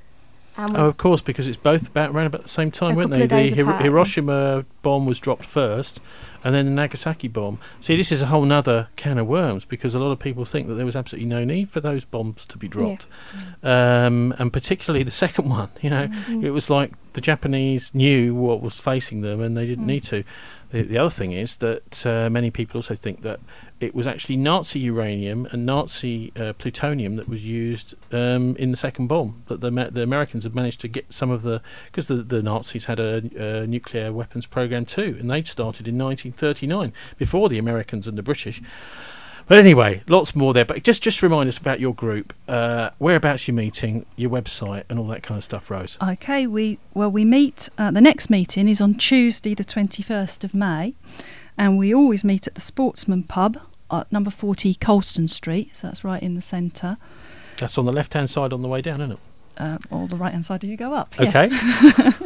Oh, of course, because it's both about around about the same time, weren't they? The Hir- Hiroshima bomb was dropped first, and then the Nagasaki bomb. See, this is a whole nother can of worms because a lot of people think that there was absolutely no need for those bombs to be dropped, yeah. um, and particularly the second one. You know, mm-hmm. It was like the Japanese knew what was facing them, and they didn't mm. need to. The, the other thing is that uh, many people also think that it was actually Nazi uranium and Nazi uh, plutonium that was used um, in the second bomb. That the, the Americans had managed to get some of the... Because the, the Nazis had a, a nuclear weapons program too, and they'd started in nineteen thirty-nine, before the Americans and the British. But anyway, lots more there. But just, just remind us about your group, uh, whereabouts you're meeting, your website and all that kind of stuff, Rose. OK, we well, we meet... Uh, the next meeting is on Tuesday the twenty-first of May, and we always meet at the Sportsman Pub at number forty Colston Street, so that's right in the centre. That's on the left-hand side on the way down, isn't it? Uh, or the right-hand side as you go up. Okay. Yes.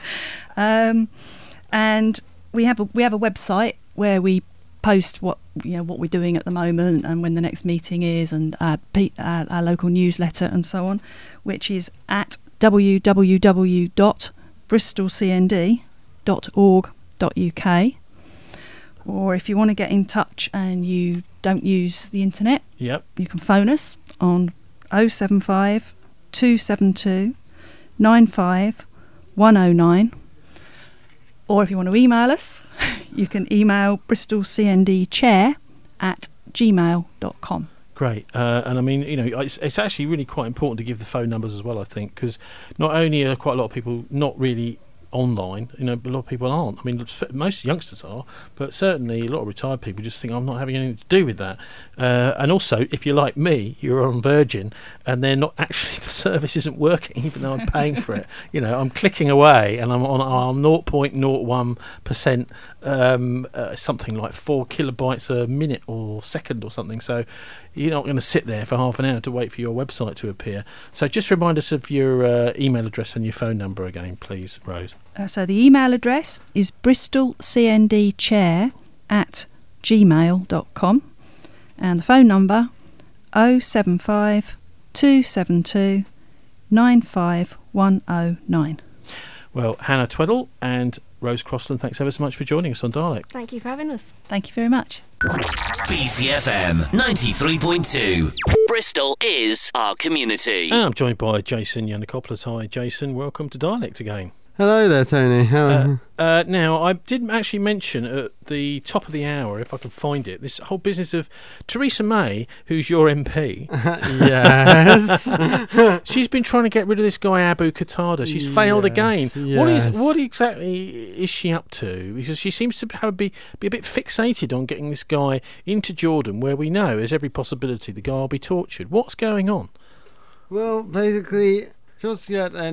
um, and we have a we have a website where we post what you know what we're doing at the moment and when the next meeting is, and uh, pe- our, our local newsletter and so on, which is at w w w dot bristol c n d dot org dot u k. Or if you want to get in touch and you don't use the internet, yep, you can phone us on oh seven five, two seven two, nine five one oh nine. Or if you want to email us, you can email bristolcndchair at gmail dot com. Great. Uh, and I mean, you know, it's, it's actually really quite important to give the phone numbers as well, I think, because not only are quite a lot of people not really online, you know, a lot of people aren't. I mean, most youngsters are, but certainly a lot of retired people just think I'm not having anything to do with that. Uh, and also, if you're like me, you're on Virgin, and they're not actually, the service isn't working, even though I'm paying for it. You know, I'm clicking away, and I'm on I'm zero point zero one percent, um, uh, something like four kilobytes a minute or second or something. So you're not going to sit there for half an hour to wait for your website to appear. So just remind us of your uh, email address and your phone number again, please, Rose. Uh, so the email address is bristolcndchair at gmail dot com, and the phone number oh seven five, two seven two, nine five one oh nine. Well, Hannah Tweddle and Rose Crossland, thanks ever so much for joining us on Dialect. Thank you for having us. Thank you very much. B C F M ninety-three point two. Bristol is our community. And I'm joined by Jason Yiannopoulos. Hi, Jason. Welcome to Dialect again. Hello there, Tony. How uh, uh, now, I didn't actually mention at the top of the hour, if I can find it, this whole business of Theresa May, who's your M P. Yes. She's been trying to get rid of this guy, Abu Qatada. She's yes, failed again. Yes. What is what exactly is she up to? Because she seems to have be, be a bit fixated on getting this guy into Jordan, where we know there's every possibility the guy will be tortured. What's going on? Well, basically, she wants to get an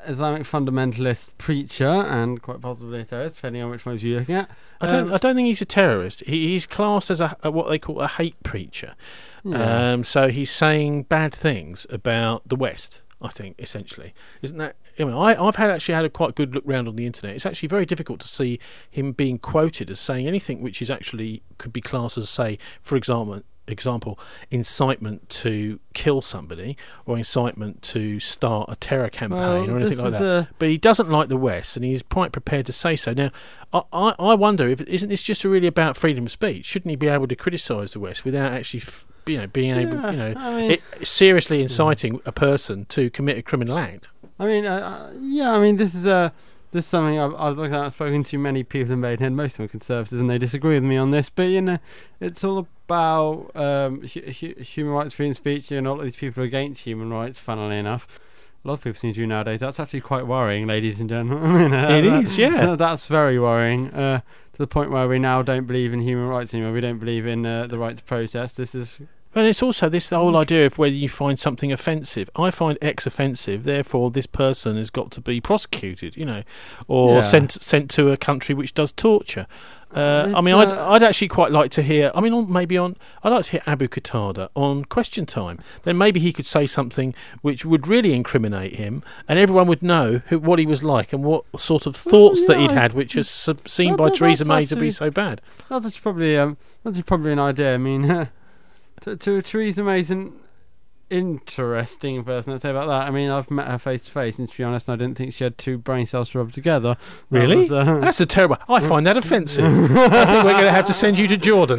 Islamic fundamentalist preacher and quite possibly a terrorist, depending on which ones you're looking at. I don't. Um, I don't think he's a terrorist. He, he's classed as a, a what they call a hate preacher. Yeah. Um, so he's saying bad things about the West. I think essentially, isn't that? I mean, I, I've had actually had a quite good look round on the internet. It's actually very difficult to see him being quoted as saying anything which is actually could be classed as, say, for example, example, incitement to kill somebody or incitement to start a terror campaign well, or anything like that. A... But he doesn't like the West, and he's quite prepared to say so. Now, I, I, I wonder if isn't this just really about freedom of speech? Shouldn't he be able to criticise the West without actually? F- You know, being able, yeah, you know, I mean, it, seriously inciting a person to commit a criminal act. I mean, uh, yeah, I mean, this is a this is something I've, I've looked at. I've spoken to many people in Maidenhead, most of them are conservatives, and they disagree with me on this. But you know, it's all about um, hu- hu- human rights, freedom of speech. You know, all of these people are against human rights. Funnily enough, a lot of people seem to do nowadays. That's actually quite worrying, ladies and gentlemen. It that, is, yeah. That's very worrying. Uh, to the point where we now don't believe in human rights anymore. We don't believe in uh, the right to protest. This is. But it's also this whole idea of whether you find something offensive. I find X offensive, therefore this person has got to be prosecuted, you know, or Yeah. sent sent to a country which does torture. Uh, I mean, I'd, uh, I'd actually quite like to hear. I mean, on, maybe on. I'd like to hear Abu Qatada on Question Time. Then maybe he could say something which would really incriminate him, and everyone would know who, what he was like and what sort of thoughts Well, that yeah, he'd I- had, which is sub- seen Well, by that- Theresa that's May to be actually- so bad. Well, that's probably um, that's probably an idea. I mean, to, to Theresa May's an interesting person. I'd say about that. I mean, I've met her face to face, and to be honest, I didn't think she had two brain cells to rub together. That Really? was, uh, That's a terrible. I find that offensive. I think we're going to have to send you to Jordan.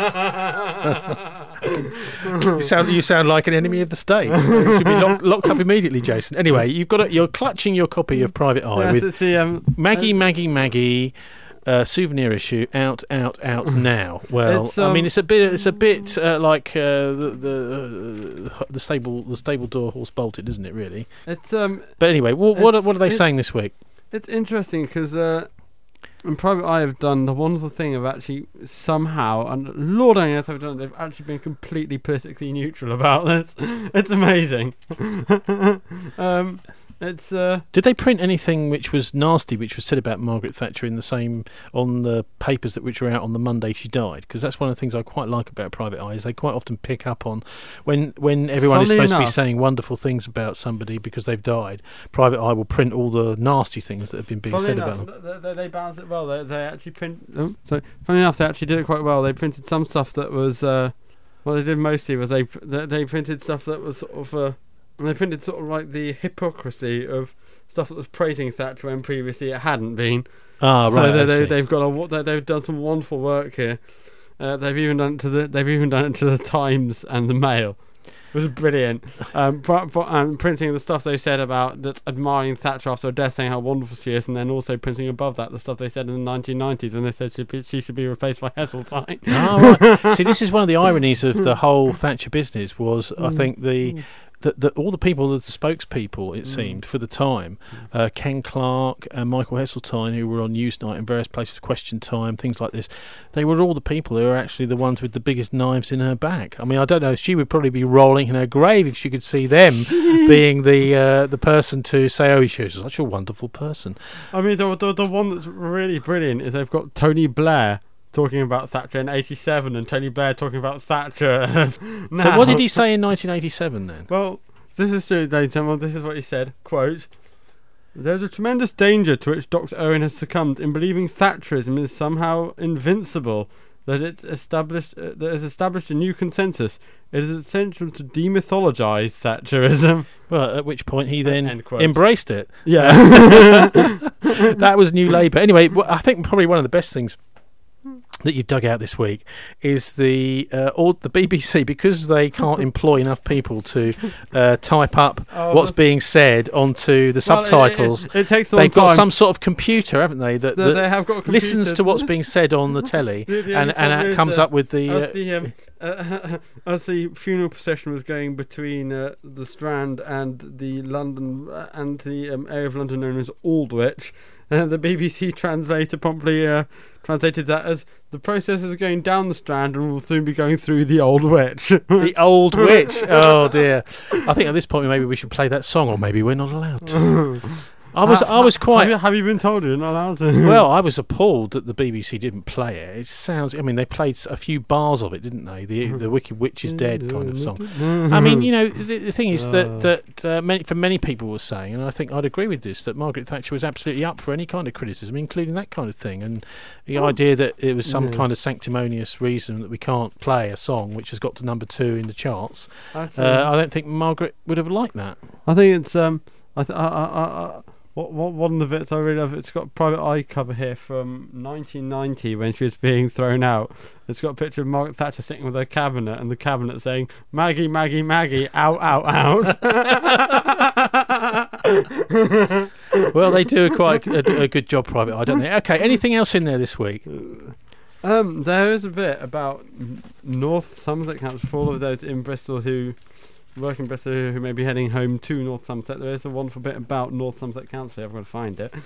you sound you sound like an enemy of the state. You should be locked, locked up immediately, Jason. Anyway, you've got a, you're clutching your copy of Private Eye yes, with it's the, um, Maggie, Maggie, Maggie. Uh, souvenir issue out, out, out now. Well, It's, I mean, um, it's a bit, it's a bit uh, like uh, the the, uh, the stable, the stable door horse bolted, isn't it? Really. It's um. But anyway, what what, are- it's- what are they it's- saying this week? It's interesting because uh, in Private Eye have done the wonderful thing of actually somehow, and Lord only knows how they've done it, they've actually been completely politically neutral about this. It's amazing. um, it's uh, Did they print anything which was nasty, which was said about Margaret Thatcher in the same on the papers that which were out on the Monday she died? Because that's one of the things I quite like about Private Eye is they quite often pick up on when when everyone is Funnily supposed to be enough- saying wonderful things about somebody because they've died. Private Eye will print all the nasty things that have been being Funnily said enough, about them. They, they, they balanced it well. They, they actually print. Oh, so funny enough, they actually did it quite well. They printed some stuff that was. Uh, what they did mostly was they they, they printed stuff that was sort of. Uh, they printed sort of like the hypocrisy of stuff that was praising Thatcher when previously it hadn't been. Ah, so right. they, I they, see. they've got a wa- they, they've done some wonderful work here. Uh, they've even done it to the they've even done it to the Times and the Mail. It was brilliant. Um, but, but um, printing the stuff they said about that's admiring Thatcher after her death, saying how wonderful she is, and then also printing above that the stuff they said in the nineteen nineties when they said she, be, she should be replaced by Heseltine. Ah, right. See, this is one of the ironies of the whole Thatcher business was, I think, the that the, all the people as the spokespeople, it seemed, for the time, uh, Ken Clark and Michael Heseltine, who were on Newsnight and various places, Question Time, things like this, they were all the people who are actually the ones with the biggest knives in her back. I mean, I don't know, she would probably be rolling in her grave if she could see them being the uh, the person to say, oh, she's such a wonderful person. I mean, the, the the one that's really brilliant is they've got Tony Blair talking about Thatcher in eighty-seven and Tony Blair talking about Thatcher now. So what did he say in nineteen eighty-seven then? Well, this is true, ladies and gentlemen. This is what he said. Quote, "There's a tremendous danger to which Doctor Owen has succumbed in believing Thatcherism is somehow invincible, that it's established uh, that has established a new consensus. It is essential to demythologize Thatcherism." Well, at which point he then End quote. embraced it. Yeah. That was New Labour. Anyway, wh- I think probably one of the best things that you've dug out this week is the uh, or the B B C, because they can't employ enough people to uh, type up Oh, what's that's- being said onto the Well, it- subtitles. It, it takes a long They've got time. some sort of computer, haven't they? That, They- that they have got a listens computer. to what's being said on the telly, The- the and only and problem it is, comes uh, up with the. as Uh, the um, uh, as the funeral procession was going between uh, the Strand and the London uh, and the um, area of London known as Aldwych, uh, the B B C translator promptly uh, translated that as the process is going down the Strand and will soon be going through the Old Witch. The Old Witch. Oh dear! I think at this point maybe we should play that song, or maybe we're not allowed to. I was Ha- I was quite. Have you, have you been told you're not allowed to? Well, I was appalled that the B B C didn't play it. It sounds. I mean, they played s- a few bars of it, didn't they? The the Wicked Witch is Dead kind of song. I mean, you know, the, the thing is that that uh, many, for many people were saying, and I think I'd agree with this, that Margaret Thatcher was absolutely up for any kind of criticism, including that kind of thing, and the Oh. idea that it was some Yeah. kind of sanctimonious reason that we can't play a song which has got to number two in the charts. That's, Uh, um, I don't think Margaret would have liked that. I think it's um. I, th- I, I, I, I what, what one of the bits I really love. It's got a Private Eye cover here from nineteen ninety when she was being thrown out. It's got a picture of Margaret Thatcher sitting with her cabinet, and the cabinet saying "Maggie, Maggie, Maggie, out, out, out." Well, they do a quite a, a good job, Private Eye, don't they? Okay, anything else in there this week? Um, there is a bit about N- North Somerset Council for all of those in Bristol who work in Bristol who may be heading home to North Somerset. There is a wonderful bit about North Somerset Council. I've got to find it.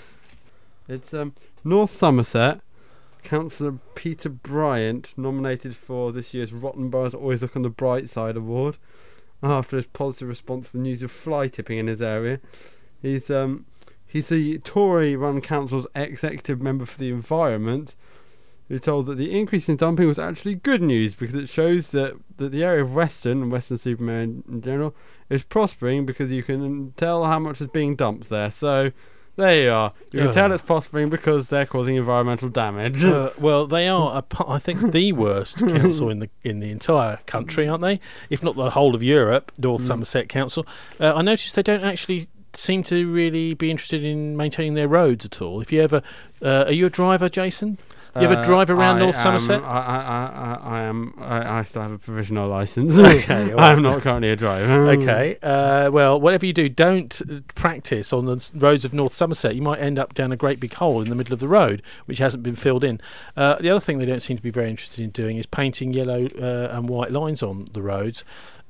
It's um, North Somerset Councillor Peter Bryant nominated for this year's Rotten Borough's Always Look on the Bright Side Award after his positive response to the news of fly tipping in his area. He's um, he's the Tory-run council's executive member for the environment, who told that the increase in dumping was actually good news because it shows that, that the area of Weston and Weston-super-Mare in, in general is prospering because you can tell how much is being dumped there. So there you are. You can Yeah. tell it's prospering because they're causing environmental damage. Uh, well, they are, a, pa- I think, the worst council in the in the entire country, aren't they? If not the whole of Europe, North Mm. Somerset Council. Uh, I noticed they don't actually seem to really be interested in maintaining their roads at all. If you ever, uh, are you a driver, Jason? You ever Uh, drive around I North am- Somerset? I, I, I, I am. I, I still have a provisional license. Okay, all I'm right. not currently a driver. Okay. Uh, well, whatever you do, don't uh, practice on the s- roads of North Somerset. You might end up down a great big hole in the middle of the road, which hasn't been filled in. Uh, the other thing they don't seem to be very interested in doing is painting yellow uh, and white lines on the roads.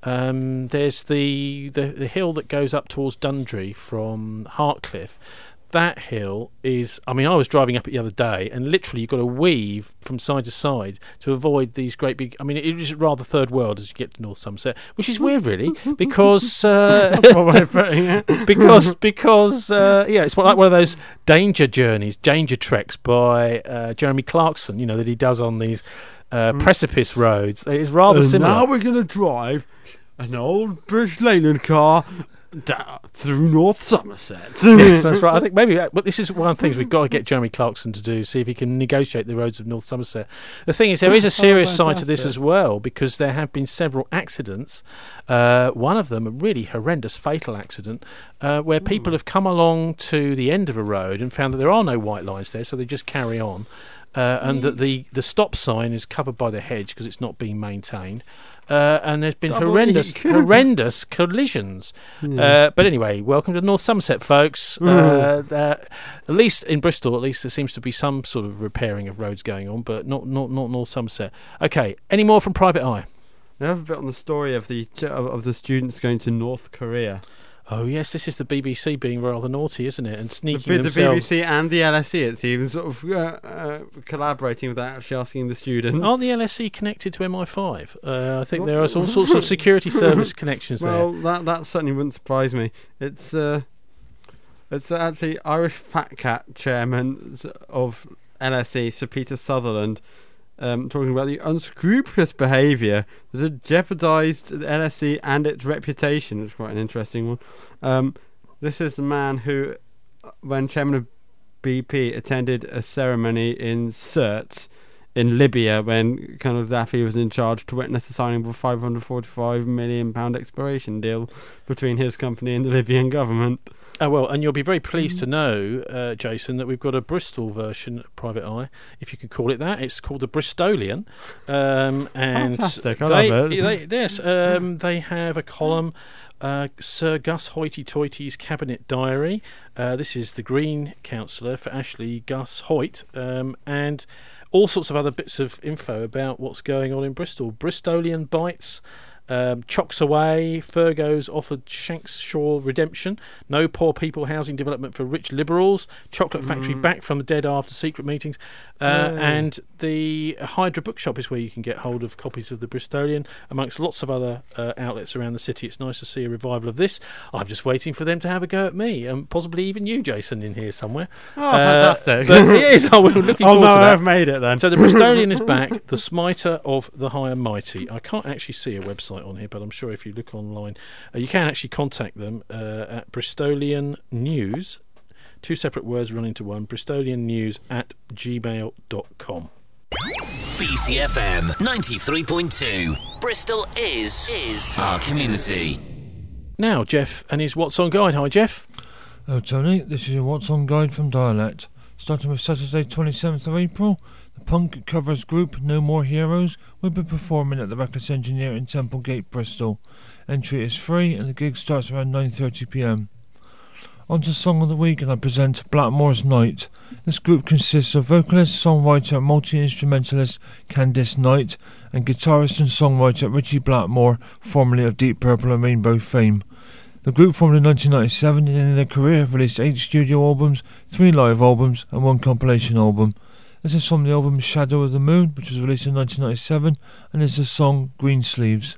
Um, there's the, the the hill that goes up towards Dundry from Hartcliffe. That hill is, I mean, I was driving up it the other day, and literally you've got to weave from side to side to avoid these great big, I mean, it is rather third world as you get to North Somerset, which is weird, really, because, uh, That's one way of putting it. because, because, uh, yeah, it's like one of those danger journeys, danger treks by uh, Jeremy Clarkson, you know, that he does on these uh, precipice roads. It's rather And similar. now we're going to drive an old British Leyland car down through North Somerset. Yes, that's right. I think maybe that, but this is one of the things we've got to get Jeremy Clarkson to do, see if he can negotiate the roads of North Somerset. The thing is, there is a serious side to this fantastic. as well, because there have been several accidents. Uh, one of them, a really horrendous, fatal accident, uh, where people have come along to the end of a road and found that there are no white lines there, so they just carry on. Uh, and that the, the stop sign is covered by the hedge because it's not being maintained. Uh, and there's been Double horrendous, eek. horrendous collisions. Yeah. Uh, but anyway, welcome to North Somerset, folks. Uh, uh, at least in Bristol, at least there seems to be some sort of repairing of roads going on, but not not not North Somerset. Okay, any more from Private Eye? I have a bit on the story of the of, of the students going to North Korea. Oh yes, this is the B B C being rather naughty, isn't it? And The, sneaking the B B themselves. C and the L S E, it seems, sort of uh, uh, collaborating without actually asking the students. Are the L S E connected to M I five? Uh, I think What? there are all sorts of security service connections Well, there. that that certainly wouldn't surprise me. It's uh, it's actually Irish Fat Cat chairman of L S E, Sir Peter Sutherland, um, talking about the unscrupulous behaviour that had jeopardised L S E and its reputation. It's quite an interesting one. Um, this is the man who, when chairman of B P, attended a ceremony in Sirte in Libya when Colonel Gaddafi was in charge to witness the signing of a five hundred forty-five million pound exploration deal between his company and the Libyan government. Oh well, and you'll be very pleased to know, uh, Jason, that we've got a Bristol version of Private Eye, if you could call it that. It's called the Bristolian, um, and Fantastic, I they, love it. They, yes, um, they have a column, uh, Sir Gus Hoity-Toity's Cabinet Diary. Uh, this is the Green Councillor for Ashley, Gus Hoyt, um, and all sorts of other bits of info about what's going on in Bristol. Bristolian Bites. Um, Chocks Away, Fergo's offered Shankshaw redemption. No poor people housing development for rich liberals. Chocolate Factory Mm. back from the dead after secret meetings. Uh, Yay. and the Hydra Bookshop is where you can get hold of copies of the Bristolian, amongst lots of other uh, outlets around the city. It's nice to see a revival of this. I'm just waiting for them to have a go at me, and possibly even you, Jason, in here somewhere. Oh, fantastic. But it is. Oh, we're looking oh, forward no, to that. I've made it then. So the Bristolian is back, the smiter of the high and mighty. I can't actually see a website on here, but I'm sure if you look online, uh, you can actually contact them uh, at Bristolian News. Two separate words run into one. Bristolian News at gmail dot com. B C F M ninety-three point two. Bristol is is our community. Now, Jeff and his What's On Guide. Hi, Jeff. Hello, Tony. This is your What's On Guide from Dialect. Starting with Saturday, twenty-seventh of April, the punk covers group No More Heroes will be performing at the Reckless Engineer in Temple Gate, Bristol. Entry is free and the gig starts around nine thirty p m. On to Song of the Week, and I present Blackmore's Night. This group consists of vocalist, songwriter, multi-instrumentalist Candice Knight and guitarist and songwriter Richie Blackmore, formerly of Deep Purple and Rainbow fame. The group formed in nineteen ninety-seven and in their career have released eight studio albums, three live albums and one compilation album. This is from the album Shadow of the Moon, which was released in nineteen ninety-seven, and is the song Green Sleeves.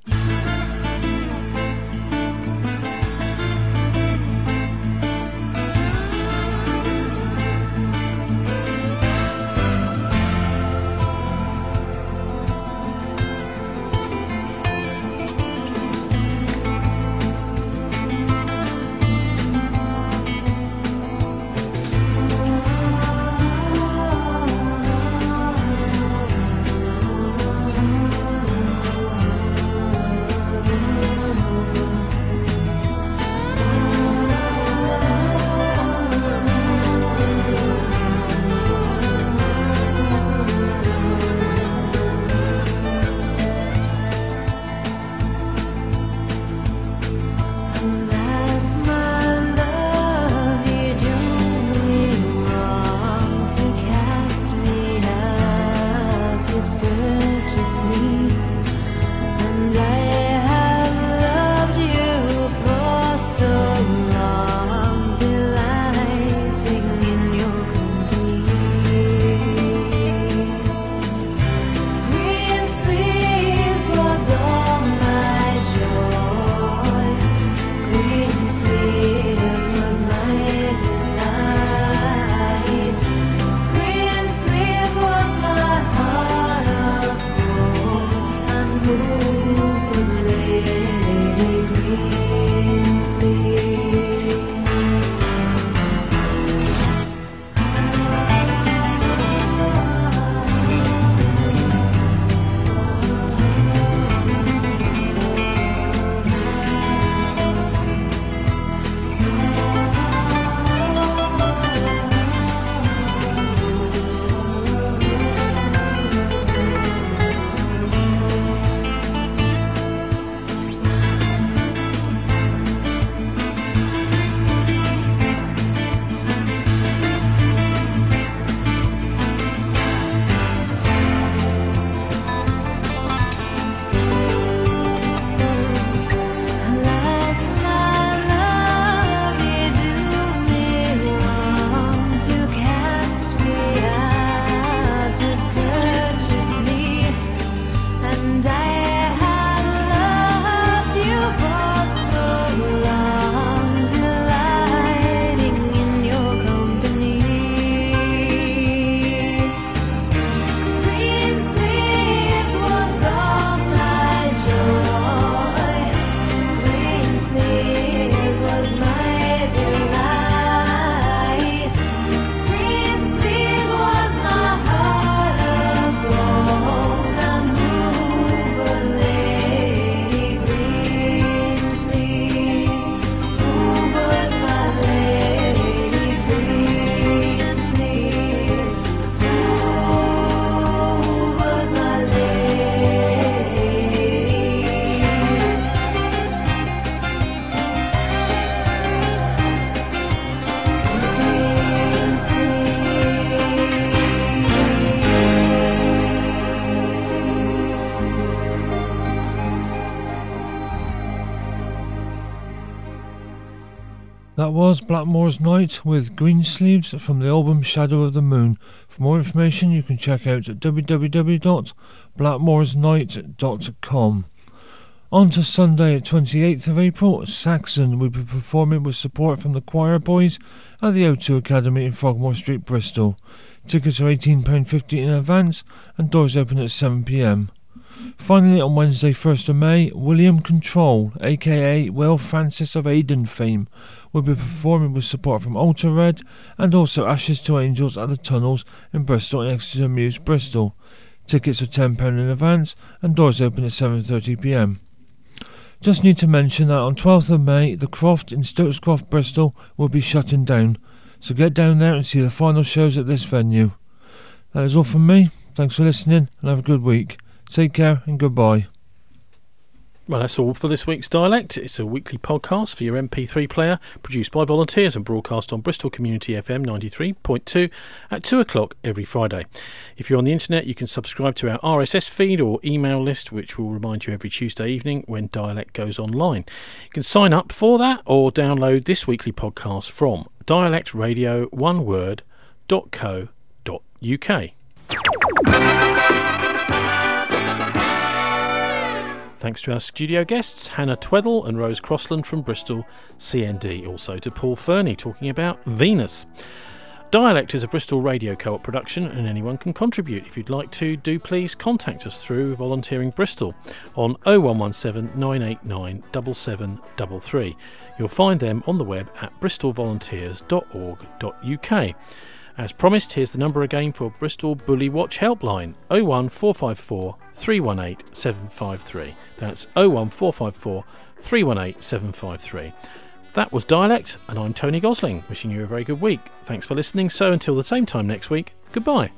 That was Blackmore's Night with Greensleeves from the album Shadow of the Moon. For more information you can check out at w w w dot blackmores night dot com. On to Sunday, twenty-eighth of April, Saxon will be performing with support from the Choir Boys at the O two Academy in Frogmore Street, Bristol. Tickets are eighteen pounds fifty in advance and doors open at seven p m. Finally, on Wednesday, first of May, William Control, aka Will Francis of Aden fame, will be performing with support from Alter Red and also Ashes to Angels at the Tunnels in Bristol and Exeter Mews, Bristol. Tickets are ten pounds in advance and doors open at seven thirty p m. Just need to mention that on twelfth of May, the Croft in Stokescroft, Bristol will be shutting down, so get down there and see the final shows at this venue. That is all from me. Thanks for listening and have a good week. Take care and goodbye. Well, that's all for this week's Dialect. It's a weekly podcast for your M P three player, produced by volunteers and broadcast on Bristol Community F M ninety-three point two at two o'clock every Friday. If you're on the internet, you can subscribe to our R S S feed or email list, which will remind you every Tuesday evening when Dialect goes online. You can sign up for that or download this weekly podcast from dialect radio one word dot co dot u k. Thanks to our studio guests, Hannah Tweddle and Rose Crossland from Bristol C N D. Also to Paul Fernie talking about Venus. Dialect is a Bristol Radio Co-op production and anyone can contribute. If you'd like to, do please contact us through Volunteering Bristol on oh one one seven nine eight nine seven seven three three. You'll find them on the web at bristol volunteers dot org dot u k. As promised, here's the number again for Bristol Bully Watch Helpline, oh one four five four three one eight seven five three. That's oh one four five four three one eight seven five three. That was Dialect, and I'm Tony Gosling, wishing you a very good week. Thanks for listening, so until the same time next week, goodbye.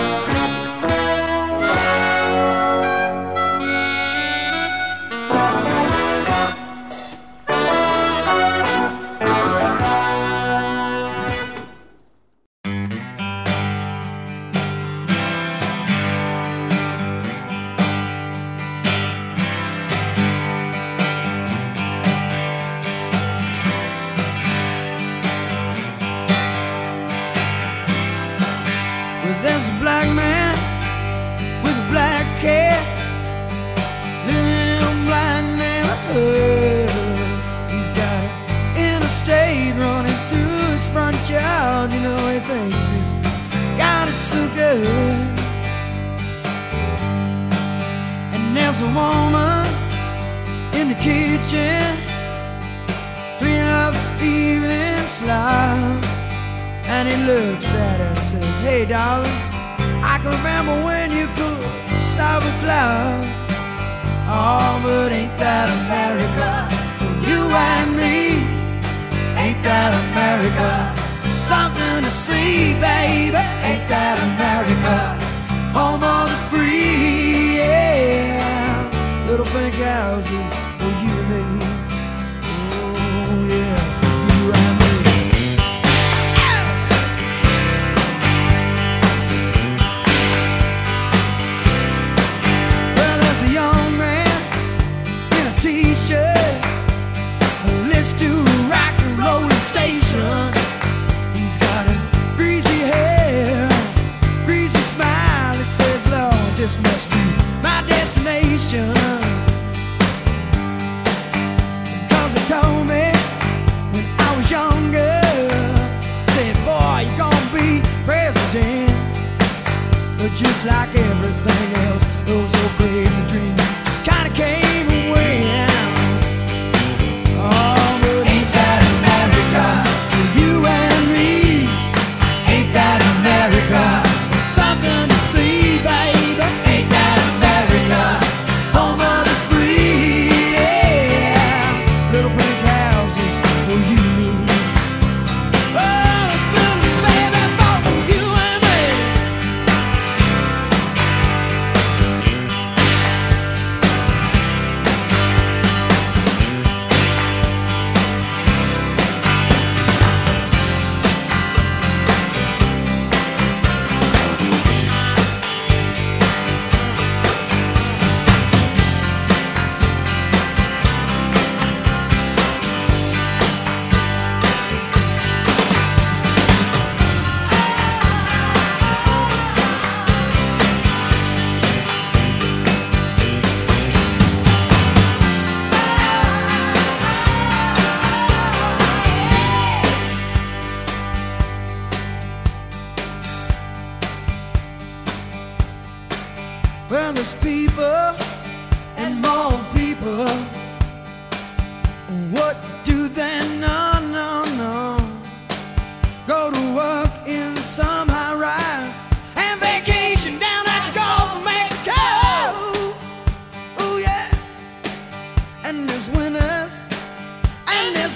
And there's a woman in the kitchen cleaning up the evening slop, and he looks at her and says, "Hey darling, I can remember when you could stop a cloud. Oh, but ain't that America for you and me? Ain't that America? Something to see, baby. Ain't that America? Home of the free, yeah. Little pink houses for you and me. Oh, yeah, for you and me." Well, there's a young man in a t-shirt who listens to a rock and roll station. He's got a greasy hair, greasy smile. He says, "Lord, this must be my destination." Cause he told me when I was younger, said, "Boy, you're gonna be president." But just like everything else, those old crazy dreams just kinda came and went. Oh, but ain't that America for you and me? Ain't that America? Something to see, baby. Ain't that America? Home of the free, yeah. Little pink houses for you. Oh, little baby, for you and me. Well, there's people and more people. What do they know? No, no. Go to work in some high rise and vacation down at the Gulf of Mexico. Oh yeah. And there's winners and there's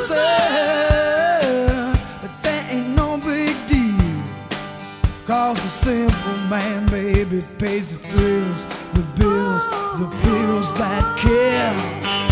losers, but that ain't no big deal. Cause the simple man, baby, pays the thrills, the bills, the bills that kill.